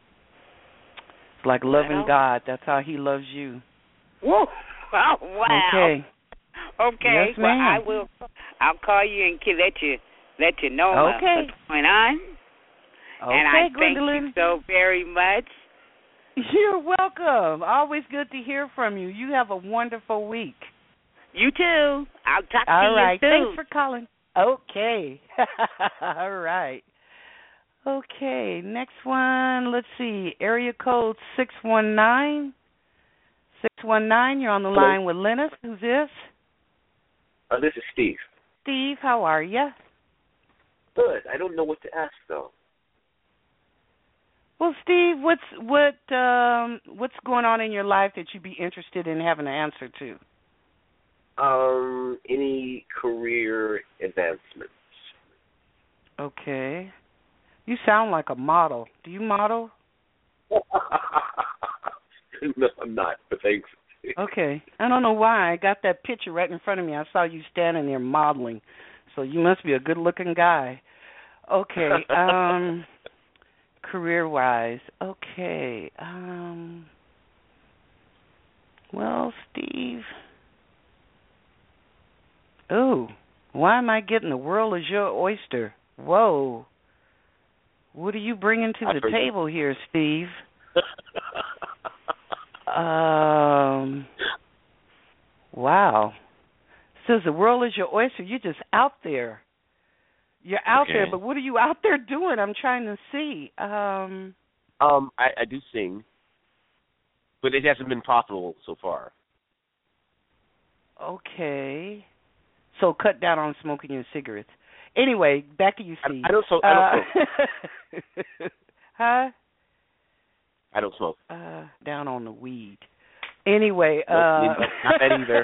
It's like loving well. God. That's how he loves you. Whoa. Oh, wow. Okay. Okay. Yes, well, ma'am. I will. I'll call you and let you let you know okay. what's going on. Okay, and I Gwendolyn. thank you so very much. You're welcome. Always good to hear from you. You have a wonderful week. You too. I'll talk to All you right. soon. Thanks for calling. Okay. All right. Okay. Next one. Let's see. Area code six one nine. six one nine. You're on the Hello. line with Lennis. Who's this? Uh, this is Steve. Steve, how are you? Good. I don't know what to ask, though. Well, Steve, what's what um, what's going on in your life that you'd be interested in having an answer to? Um, any career advancements? Okay. You sound like a model. Do you model? No, I'm not, but thanks. Okay. I don't know why. I got that picture right in front of me. I saw you standing there modeling. So you must be a good-looking guy. Okay. Um, career-wise. Okay. Um, well, Steve. Oh, why am I getting the world is your oyster? Whoa. What are you bringing to the table here, Steve? um. Wow. Says the world is your oyster. You're just out there. You're out okay. there, but what are you out there doing? I'm trying to see. Um. Um, I, I do sing, but it hasn't been profitable so far. Okay. So cut down on smoking your cigarettes. Anyway, back to you, Steve. I, I don't smoke. I don't uh, smoke. Huh? I don't smoke. Uh, down on the weed. Anyway, nope, uh, not that either.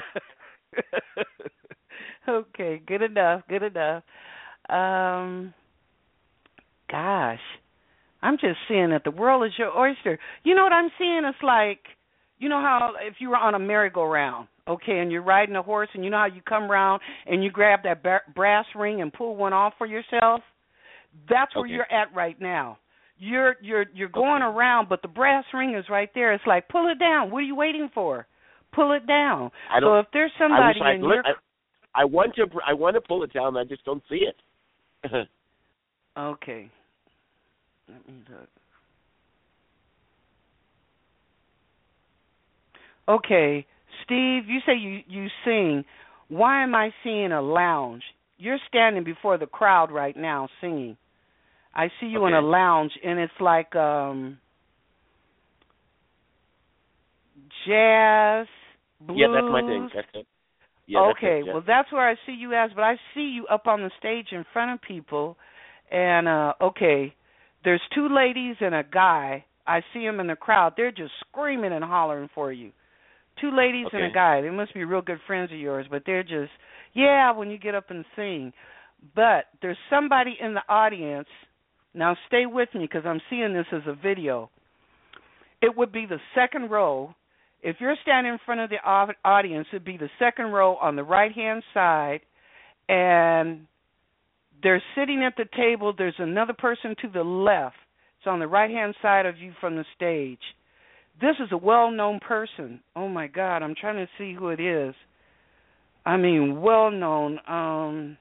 Okay, good enough. Good enough. Um, gosh, I'm just seeing that the world is your oyster. You know what I'm seeing? It's like, you know how if you were on a merry-go-round, okay, and you're riding a horse, and you know how you come around and you grab that bar- brass ring and pull one off for yourself? That's where okay. you're at right now. You're you're you're going okay. around, but the brass ring is right there. It's like, pull it down. What are you waiting for? Pull it down. I don't, so if there's somebody I in I, your I, I want to I want to pull it down. I just don't see it. Okay. Let me look. Okay, Steve, you say you, you sing. Why am I seeing a lounge? You're standing before the crowd right now singing. I see you okay. in a lounge, and it's like um, jazz, blues. Yeah, that's my thing. That's it. Yeah, okay, that's it, yeah. well, that's where I see you as, but I see you up on the stage in front of people, and, uh, okay, there's two ladies and a guy. I see them in the crowd. They're just screaming and hollering for you. Two ladies okay. and a guy. They must be real good friends of yours, but they're just, yeah, when you get up and sing. But there's somebody in the audience. Now stay with me because I'm seeing this as a video. It would be the second row. If you're standing in front of the audience, it would be the second row on the right-hand side, and they're sitting at the table. There's another person to the left. It's on the right-hand side of you from the stage. This is a well-known person. Oh, my God, I'm trying to see who it is. I mean, well-known. Um,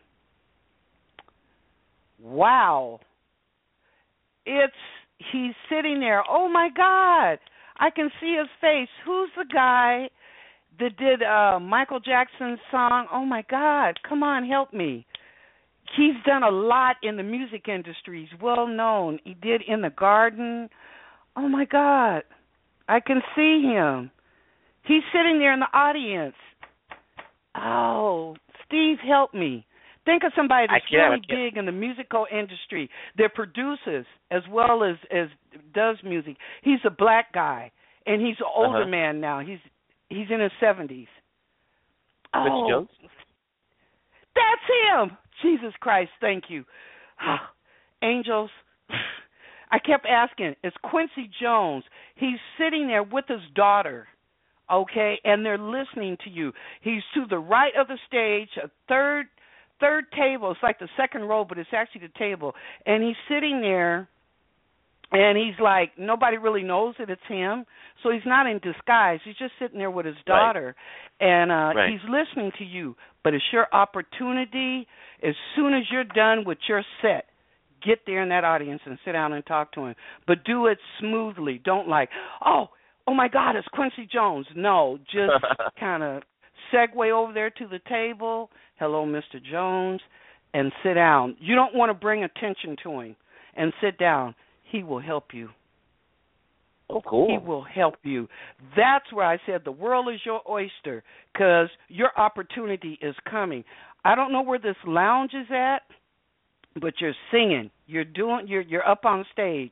wow. It's, he's sitting there. Oh, my God. I can see his face. Who's the guy that did uh, Michael Jackson's song? Oh, my God. Come on, help me. He's done a lot in the music industry. He's well known. He did In the Garden. Oh, my God. I can see him. He's sitting there in the audience. Oh, Steve, help me. Think of somebody that's really big in the musical industry that produces as well as, as does music. He's a black guy, and he's an older uh-huh. man now. He's he's in his seventies. Quincy oh, Jones? That's him. Jesus Christ, thank you. Angels, I kept asking, it's Quincy Jones. He's sitting there with his daughter, okay, and they're listening to you. He's to the right of the stage, a third third table. It's like the second row, but it's actually the table. And he's sitting there, and he's like, nobody really knows that it's him, so he's not in disguise. He's just sitting there with his daughter, right. and uh, right. he's listening to you. But it's your opportunity. As soon as you're done with your set, get there in that audience and sit down and talk to him. But do it smoothly. Don't like, oh, oh my God, it's Quincy Jones. No, just kind of segue over there to the table. Hello, Mister Jones, and sit down. You don't want to bring attention to him. And sit down. He will help you. Oh, cool. He will help you. That's where I said the world is your oyster because your opportunity is coming. I don't know where this lounge is at, but you're singing. You're doing. You're you're up on stage,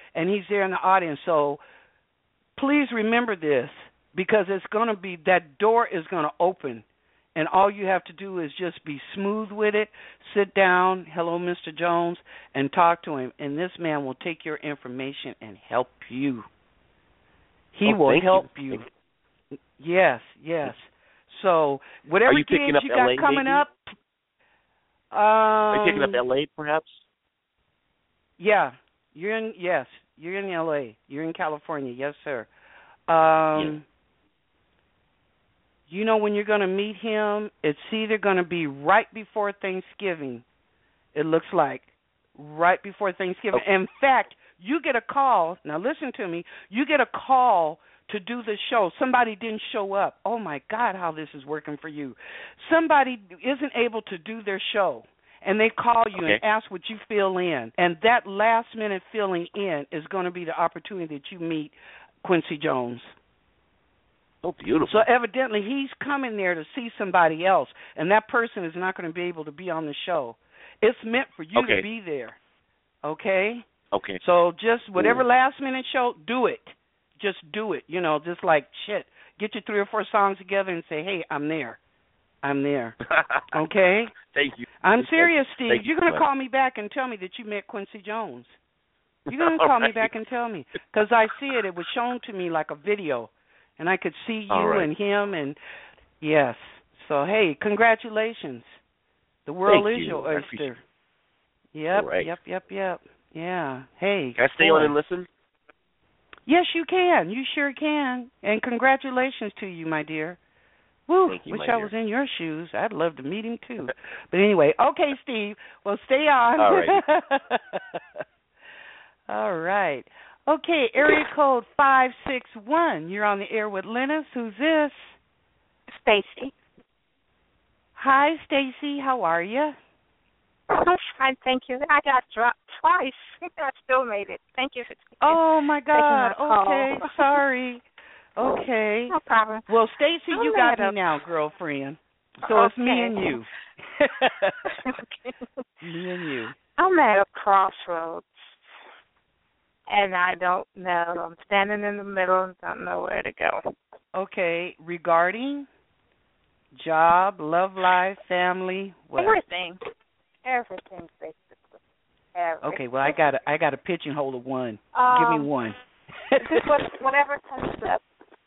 and he's there in the audience. So please remember this, because it's going to be, that door is going to open, and all you have to do is just be smooth with it, sit down, hello, Mister Jones, and talk to him, and this man will take your information and help you. He oh, will help you. you. Yes, yes. So whatever you gigs you got L A coming maybe? up. Um, Are you picking up L A perhaps? Yeah, you're in. Yes, you're in L A. You're in California. Yes, sir. Um, yes. You know when you're going to meet him, it's either going to be right before Thanksgiving. It looks like right before Thanksgiving. Okay. In fact, you get a call. Now listen to me. You get a call to do the show. Somebody didn't show up. Oh, my God, how this is working for you. Somebody isn't able to do their show, and they call you okay. and ask what you fill in. And that last-minute filling in is going to be the opportunity that you meet Quincy Jones. Oh, beautiful. So evidently he's coming there to see somebody else, and that person is not going to be able to be on the show. It's meant for you okay. to be there, okay? Okay. So just whatever Ooh. last-minute show, do it. Just do it. You know, just like, shit, get your three or four songs together and say, hey, I'm there. I'm there. Okay? Thank you. I'm serious, Steve. Thank You're you going to so call me back and tell me that you met Quincy Jones. You're going to call right. me back and tell me. Because I see it. It was shown to me like a video. And I could see you right. and him, and yes. So, hey, congratulations. The world Thank is you. your oyster. Yep, right. yep, yep, yep. Yeah. Hey. Can I stay boy. on and listen? Yes, you can. You sure can. And congratulations to you, my dear. Woo, Thank you, wish my I dear. was in your shoes. I'd love to meet him, too. But anyway, okay, Steve. Well, stay on. All right. All right. Okay, area code five six one. You're on the air with Lennis. Who's this? Stacy. Hi, Stacy. How are you? I'm fine, thank you. I got dropped twice. I still made it. Thank you for taking, Oh, my God. taking my Okay, call. sorry. Okay. No problem. Well, Stacy, I'm you got me a... now, girlfriend. So okay. it's me and you. okay. Me and you. I'm at a crossroads, and I don't know. I'm standing in the middle and don't know where to go. Okay, regarding job, love life, family, what? Everything. Everything, basically. Everything. Okay, well, I got a, I got a pigeonhole of one. Um, Give me one. Just what, whatever comes up.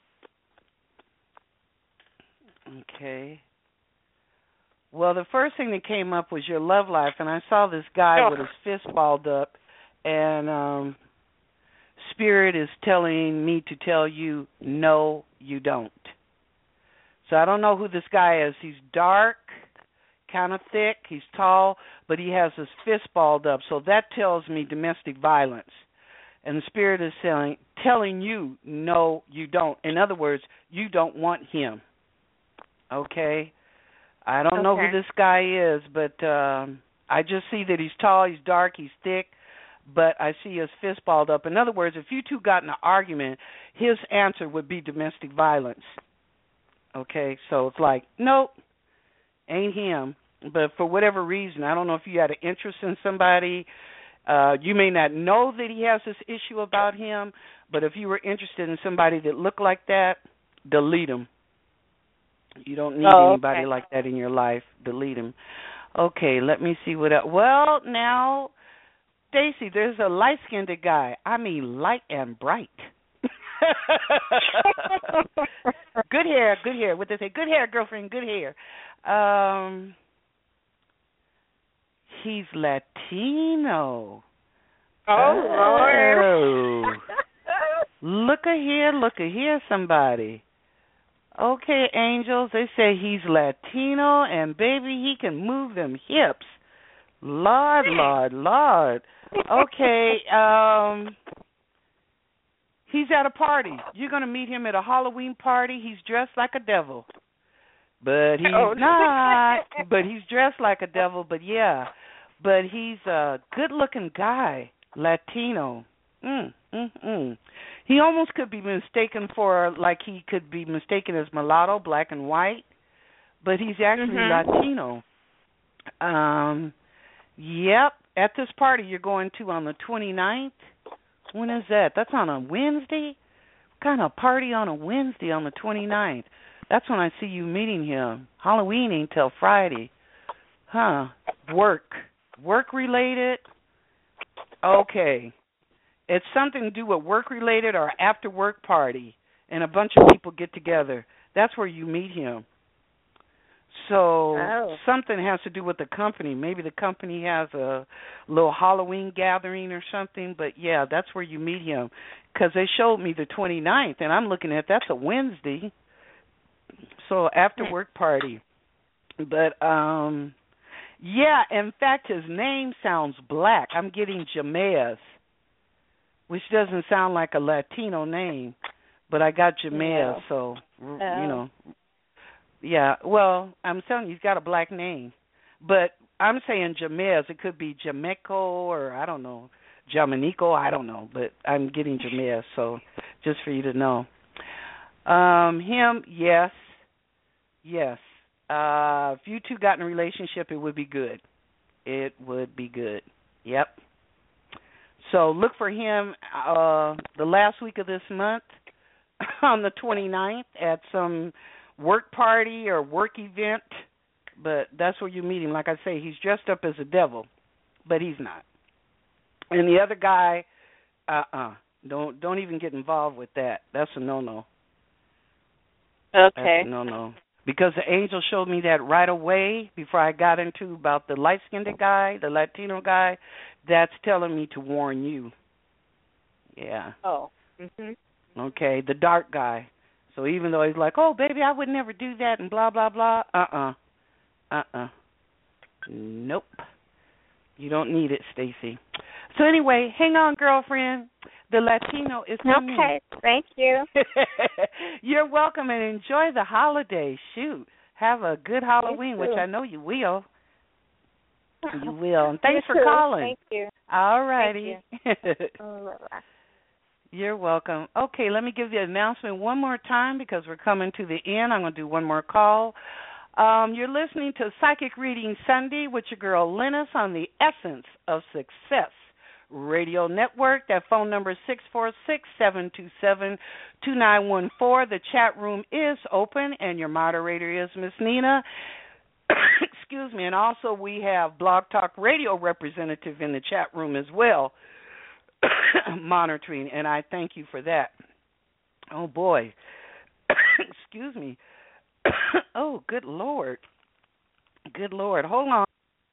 Okay. Well, the first thing that came up was your love life, and I saw this guy Oh. with his fist balled up, and um, Spirit is telling me to tell you, no, you don't. So I don't know who this guy is. He's dark, kind of thick, he's tall, but he has his fist balled up, so that tells me domestic violence. And the Spirit is telling, telling you, no, you don't. In other words, you don't want him. Okay? I don't okay. know who this guy is, but um, I just see that he's tall, he's dark, he's thick, but I see his fist balled up. In other words, if you two got in an argument, his answer would be domestic violence. Okay? So it's like, nope, ain't him. But for whatever reason, I don't know if you had an interest in somebody. Uh, you may not know that he has this issue about him, but if you were interested in somebody that looked like that, delete him. You don't need oh, anybody okay. like that in your life. Delete him. Okay, let me see what else. Well, now, Stacy, there's a light-skinned guy. I mean, light and bright. Good hair, good hair. What they say? Good hair, girlfriend, good hair. Um, he's Latino. Oh, oh. Lord. Look a here, look a here, somebody. Okay, angels, they say he's Latino, and baby, he can move them hips. Lord, Lord, Lord. Okay, um, he's at a party. You're going to meet him at a Halloween party. He's dressed like a devil. But he's oh. not. But he's dressed like a devil, but yeah. But he's a good-looking guy, Latino. Mm, mm, mm. He almost could be mistaken for, like he could be mistaken as mulatto, black and white, but he's actually mm-hmm. Latino. Um, yep, at this party you're going to on the twenty-ninth, When is that? That's on a Wednesday? What kind of party on a Wednesday on the twenty-ninth? That's when I see you meeting him. Halloween ain't till Friday. Huh. Work. Work related? Okay. It's something to do with work related or after work party, and a bunch of people get together. That's where you meet him. So oh. something has to do with the company. Maybe the company has a little Halloween gathering or something. But, yeah, that's where you meet him. Because they showed me the twenty-ninth, and I'm looking at that's a Wednesday. So after work party. But, um, yeah, in fact, his name sounds black. I'm getting Jamez, which doesn't sound like a Latino name. But I got Jamez, no. so, oh. you know. Yeah, well, I'm telling you, he's got a black name. But I'm saying Jamez. It could be Jameco or, I don't know, Jamanico. I don't know. But I'm getting Jamez, so just for you to know. Um, him, yes. Yes. Uh, if you two got in a relationship, it would be good. It would be good. Yep. So look for him uh, the last week of this month on the twenty-ninth at some work party or work event, but that's where you meet him. Like I say, he's dressed up as a devil, but he's not. And the other guy, uh-uh, don't don't even get involved with that. That's a no-no. Okay. That's a no-no. Because the angel showed me that right away before I got into about the light-skinned guy, the Latino guy, that's telling me to warn you. Yeah. Oh. Mhm. Okay, the dark guy. So even though he's like, oh, baby, I would never do that and blah, blah, blah, uh-uh. Uh-uh. Nope. You don't need it, Stacy. So anyway, hang on, girlfriend. The Latino is coming. Okay, thank you. You're welcome, and enjoy the holiday. Shoot. Have a good Halloween, which I know you will. You will. And thanks you for too. calling. Thank you. All righty. Thank you. Oh, You're welcome. Okay, let me give the announcement one more time because we're coming to the end. I'm going to do one more call. Um, you're listening to Psychic Reading Sunday with your girl Linus on the Essence of Success Radio Network. That phone number is six four six, seven two seven, two nine one four. The chat room is open, and your moderator is Miss Nina. Excuse me. And also we have Blog Talk Radio representative in the chat room as well. Monitoring, and I thank you for that. Oh, boy. Excuse me. Oh, good Lord. Good Lord. Hold on.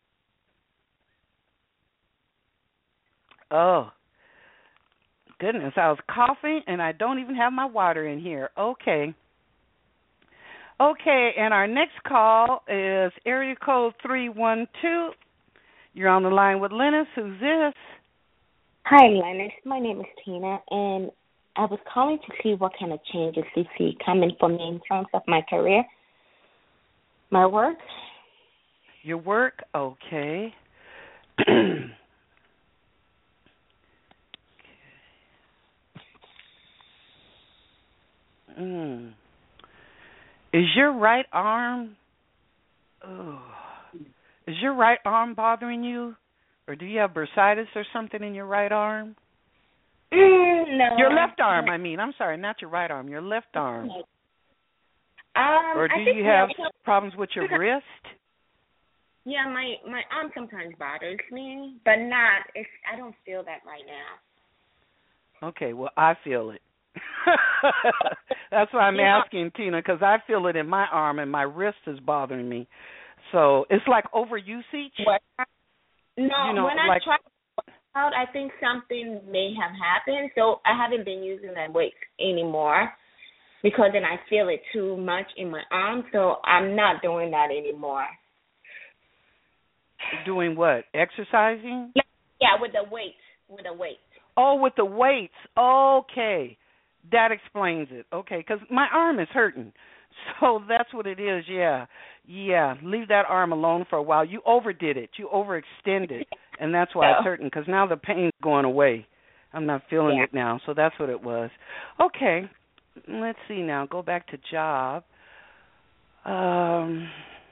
Oh, goodness. I was coughing, and I don't even have my water in here. Okay. Okay, and our next call is area code three one two. You're on the line with Linus. Who's this? Hi, Linus. My name is Tina, and I was calling to see what kind of changes you see coming for me in terms of my career, my work. Your work? Okay. mm. Is your right arm, oh, is your right arm bothering you? Or do you have bursitis or something in your right arm? Mm, no. Your left arm, I mean. I'm sorry, not your right arm. Your left arm. Um, or do I think you have no, problems with your wrist? Yeah, my my arm sometimes bothers me, but not. It's I don't feel that right now. Okay, well I feel it. That's why I'm yeah. asking, Tina, because I feel it in my arm and my wrist is bothering me. So it's like over usage. What? No, you know, when I like, try out, I think something may have happened. So I haven't been using that weight anymore because then I feel it too much in my arm. So I'm not doing that anymore. Doing what? Exercising? Yeah, yeah, with the weight, with the weight. Oh, with the weights. Okay, that explains it. Okay, because my arm is hurting. So that's what it is, yeah. Yeah, leave that arm alone for a while. You overdid it. You overextended, and that's why it's hurting, because now the pain's going away. I'm not feeling yeah. it now, so that's what it was. Okay, let's see now. Go back to job. Um,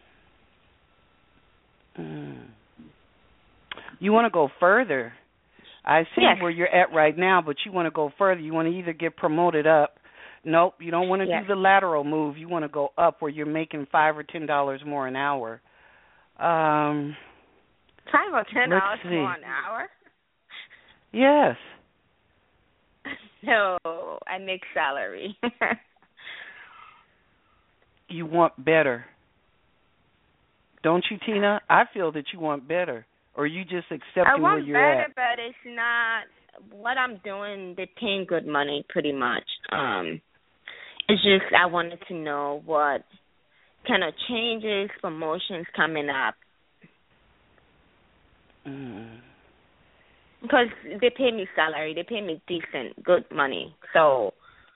mm, you want to go further. I see yes. where you're at right now, but you want to go further. You want to either get promoted up. Nope, you don't want to yes. do the lateral move. You want to go up where you're making five or ten dollars more an hour. Um, five or ten dollars see. more an hour? Yes. No, I make salary. You want better. Don't you, Tina? I feel that you want better. Or you just accepting I want where you're better, at? But it's not what I'm doing. They're paying good money, pretty much. Um, it's just I wanted to know what kind of changes, promotions coming up. Mm. Because they pay me salary, they pay me decent, good money. So.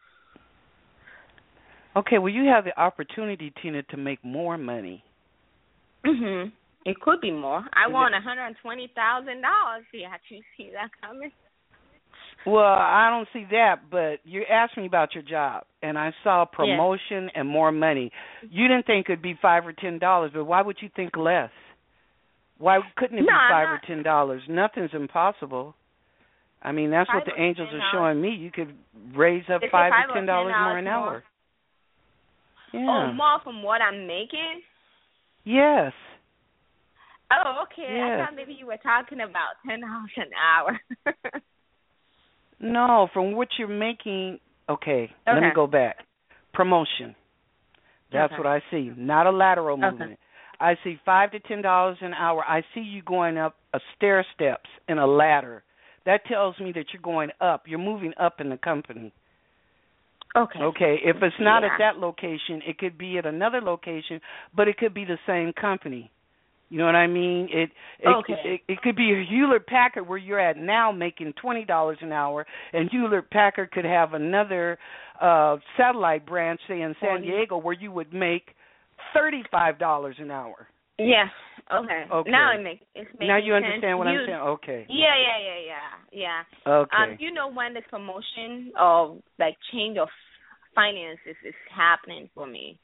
Okay, well, you have the opportunity, Tina, to make more money. Mhm. It could be more. I Is want one hundred and twenty thousand dollars. Yeah, you see that coming? Well, I don't see that, but you asked me about your job, and I saw promotion yes. and more money. You didn't think it'd be five or ten dollars, but why would you think less? Why couldn't it no, be five not... or ten dollars? Nothing's impossible. I mean, that's five what the angels are dollars. showing me. You could raise up five, five to ten dollars more an more. hour. Yeah. Oh, more from what I'm making? Yes. Oh, okay. Yes. I thought maybe you were talking about ten dollars an hour. No, from what you're making. Okay, okay. let me go back. Promotion. That's okay. what I see. Not a lateral movement. Okay. I see five to ten dollars an hour. I see you going up a stair steps and a ladder. That tells me that you're going up. You're moving up in the company. Okay. Okay. If it's not yeah. at that location, it could be at another location, but it could be the same company. You know what I mean? It it, okay. it, it could be a Hewlett Packard where you're at now making twenty dollars an hour, and Hewlett Packard could have another uh, satellite branch, say in San Diego, where you would make thirty-five dollars an hour. Yeah. Okay. Okay. Now it makes it's making Now you understand sense. what you, I'm saying? Okay. Yeah, yeah, yeah, yeah, yeah. Okay. Um, you know when this promotion or like change of finances is happening for me?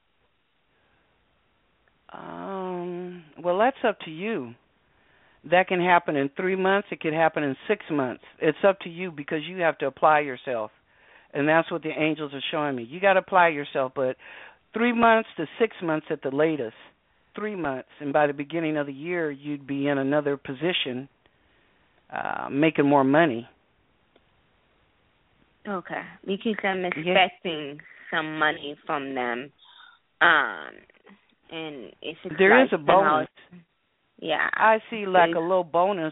Um. Well, that's up to you. That can happen in three months. It could happen in six months. It's up to you because you have to apply yourself, and that's what the angels are showing me. You got to apply yourself, but three months to six months at the latest. Three months, and by the beginning of the year, you'd be in another position, uh, making more money. Okay, because I'm expecting yeah. some money from them, um, and it's there like is a bonus. Yeah, I see like a little bonus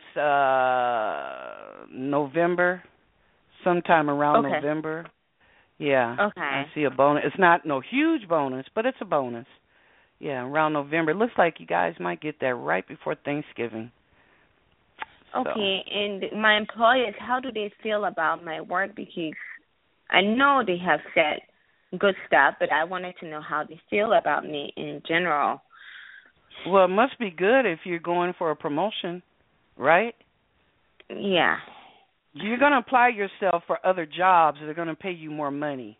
uh, November, sometime around okay. November. Yeah, okay. I see a bonus. It's not no huge bonus, but it's a bonus. Yeah, around November. It looks like you guys might get that right before Thanksgiving. Okay, so. And my employers, how do they feel about my work? Because I know they have said good stuff, but I wanted to know how they feel about me in general. Well, it must be good if you're going for a promotion, right? Yeah. You're going to apply yourself for other jobs that are going to pay you more money.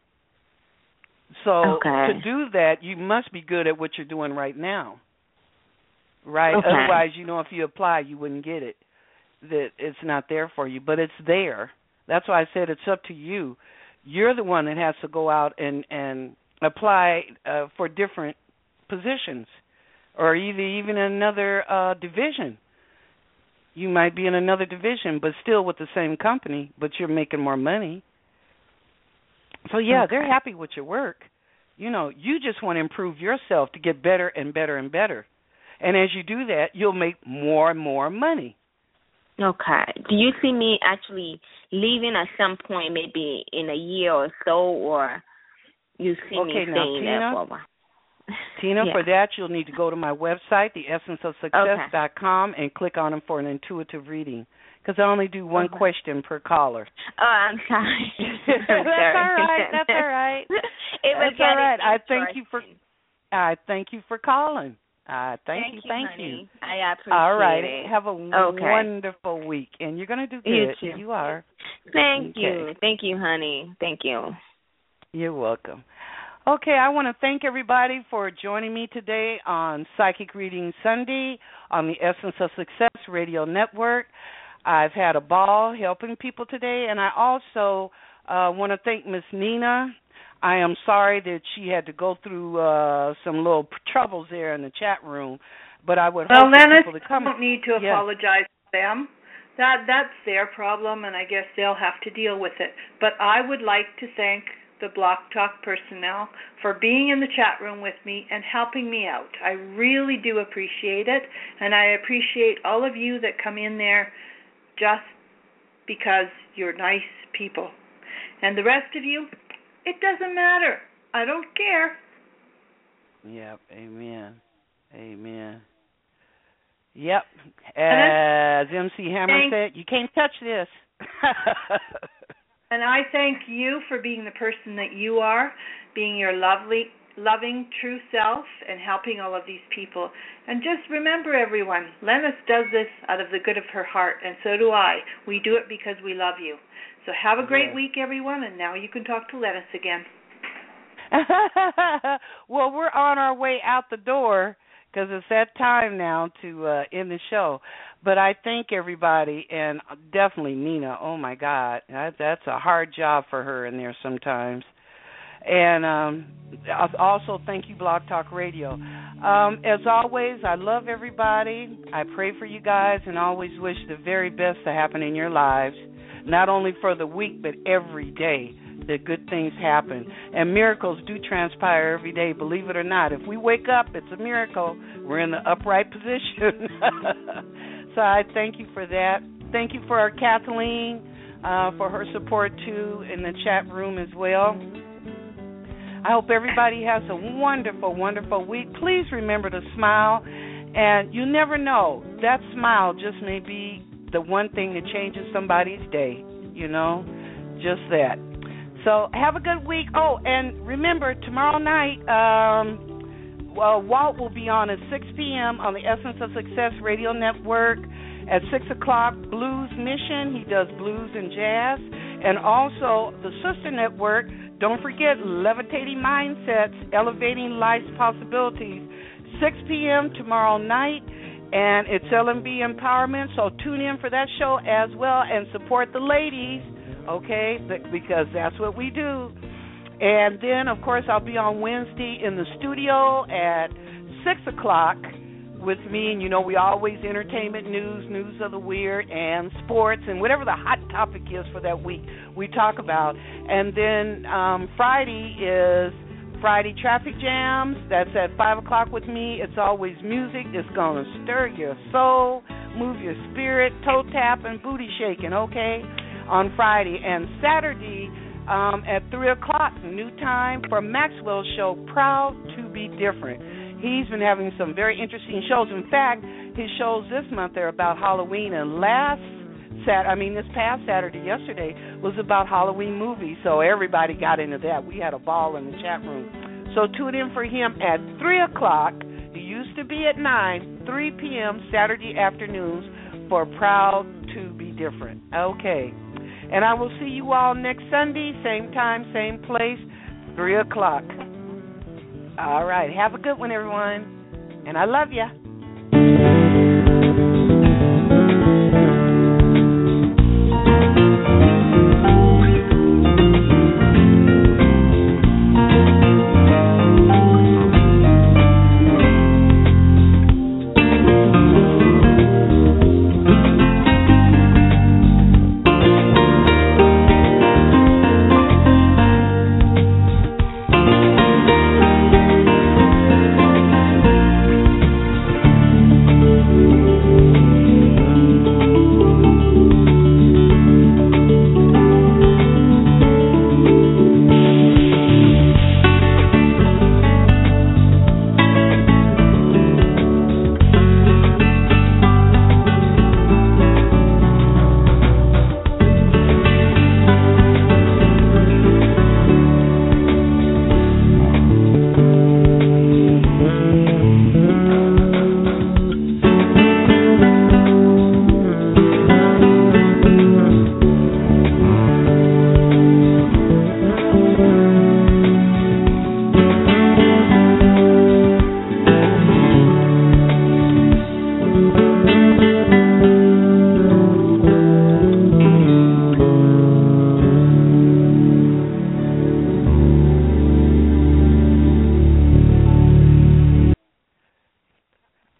So okay. to do that, you must be good at what you're doing right now, right? Okay. Otherwise, you know, if you apply, you wouldn't get it. That it's not there for you, but it's there. That's why I said it's up to you. You're the one that has to go out and and apply uh, for different positions, or either even another uh, division. You might be in another division, but still with the same company, but you're making more money. So, yeah, okay. they're happy with your work. You know, you just want to improve yourself to get better and better and better. And as you do that, you'll make more and more money. Okay. Do you see me actually leaving at some point, maybe in a year or so, or you see okay, me now, staying Tina, there for a while? Tina, yeah. for that, you'll need to go to my website, the essence of success dot com, and click on them for an intuitive reading. Because I only do one okay. question per caller. Oh, I'm sorry. I'm that's sorry. all right. That's all right. It was that's all right. I interesting. thank you for. I thank you for calling. Uh, thank, thank you. you. Thank honey. you. I appreciate all right. it. Have a okay. wonderful week, and you're gonna do good. You too. You are. Thank okay. you. Thank you, honey. Thank you. You're welcome. Okay, I want to thank everybody for joining me today on Psychic Reading Sunday on the Essence of Success Radio Network. I've had a ball helping people today, and I also uh, want to thank Miss Nina. I am sorry that she had to go through uh, some little troubles there in the chat room, but I would well, hope that Lennis, people to come. Well, Lennis, don't need to yeah. apologize to them. That that's their problem, and I guess they'll have to deal with it. But I would like to thank the Blog Talk personnel for being in the chat room with me and helping me out. I really do appreciate it, and I appreciate all of you that come in there just because you're nice people. And the rest of you, it doesn't matter. I don't care. Yep, amen. Amen. Yep. As M C Hammer said, you can't touch this. And I thank you for being the person that you are, being your lovely, loving, true self, and helping all of these people. And just remember, everyone, Lennis does this out of the good of her heart, and so do I. We do it because we love you. So have a great yes. week, everyone, and now you can talk to Lennis again. Well, we're on our way out the door because it's that time now to uh, end the show. But I thank everybody, and definitely Nina. Oh, my God. That, that's a hard job for her in there sometimes. And um, also thank you, Blog Talk Radio. Um, as always, I love everybody. I pray for you guys and always wish the very best to happen in your lives, not only for the week but every day, that good things happen. And miracles do transpire every day, believe it or not. If we wake up, it's a miracle. We're in the upright position. So I thank you for that. Thank you for our Kathleen, uh, for her support, too, in the chat room as well. I hope everybody has a wonderful, wonderful week. Please remember to smile. And you never know, that smile just may be the one thing that changes somebody's day, you know, just that. So have a good week. Oh, and remember, tomorrow night, um, well, Walt will be on at six p.m. on the Essence of Success Radio Network. At six o'clock, Blues Mission. He does blues and jazz. And also the Sister Network, don't forget Levitating Mindsets, Elevating Life's Possibilities, six p.m. tomorrow night. And it's L M B Empowerment, so tune in for that show as well and support the ladies, okay, because that's what we do. And then, of course, I'll be on Wednesday in the studio at six o'clock with me. And, you know, we always entertainment news, news of the weird, and sports, and whatever the hot topic is for that week we talk about. And then um, Friday is Friday Traffic Jams. That's at five o'clock with me. It's always music. It's going to stir your soul, move your spirit, toe tap, and booty shaking, okay, on Friday. And Saturday um, at three o'clock, new time for Maxwell's show, Proud to Be Different. He's been having some very interesting shows. In fact, his shows this month are about Halloween, and last Sat, I mean, this past Saturday, yesterday, was about Halloween movies, so everybody got into that. We had a ball in the chat room. So tune in for him at three o'clock. He used to be at nine, three p.m. Saturday afternoons for Proud to Be Different. Okay. And I will see you all next Sunday, same time, same place, three o'clock. All right. Have a good one, everyone. And I love you.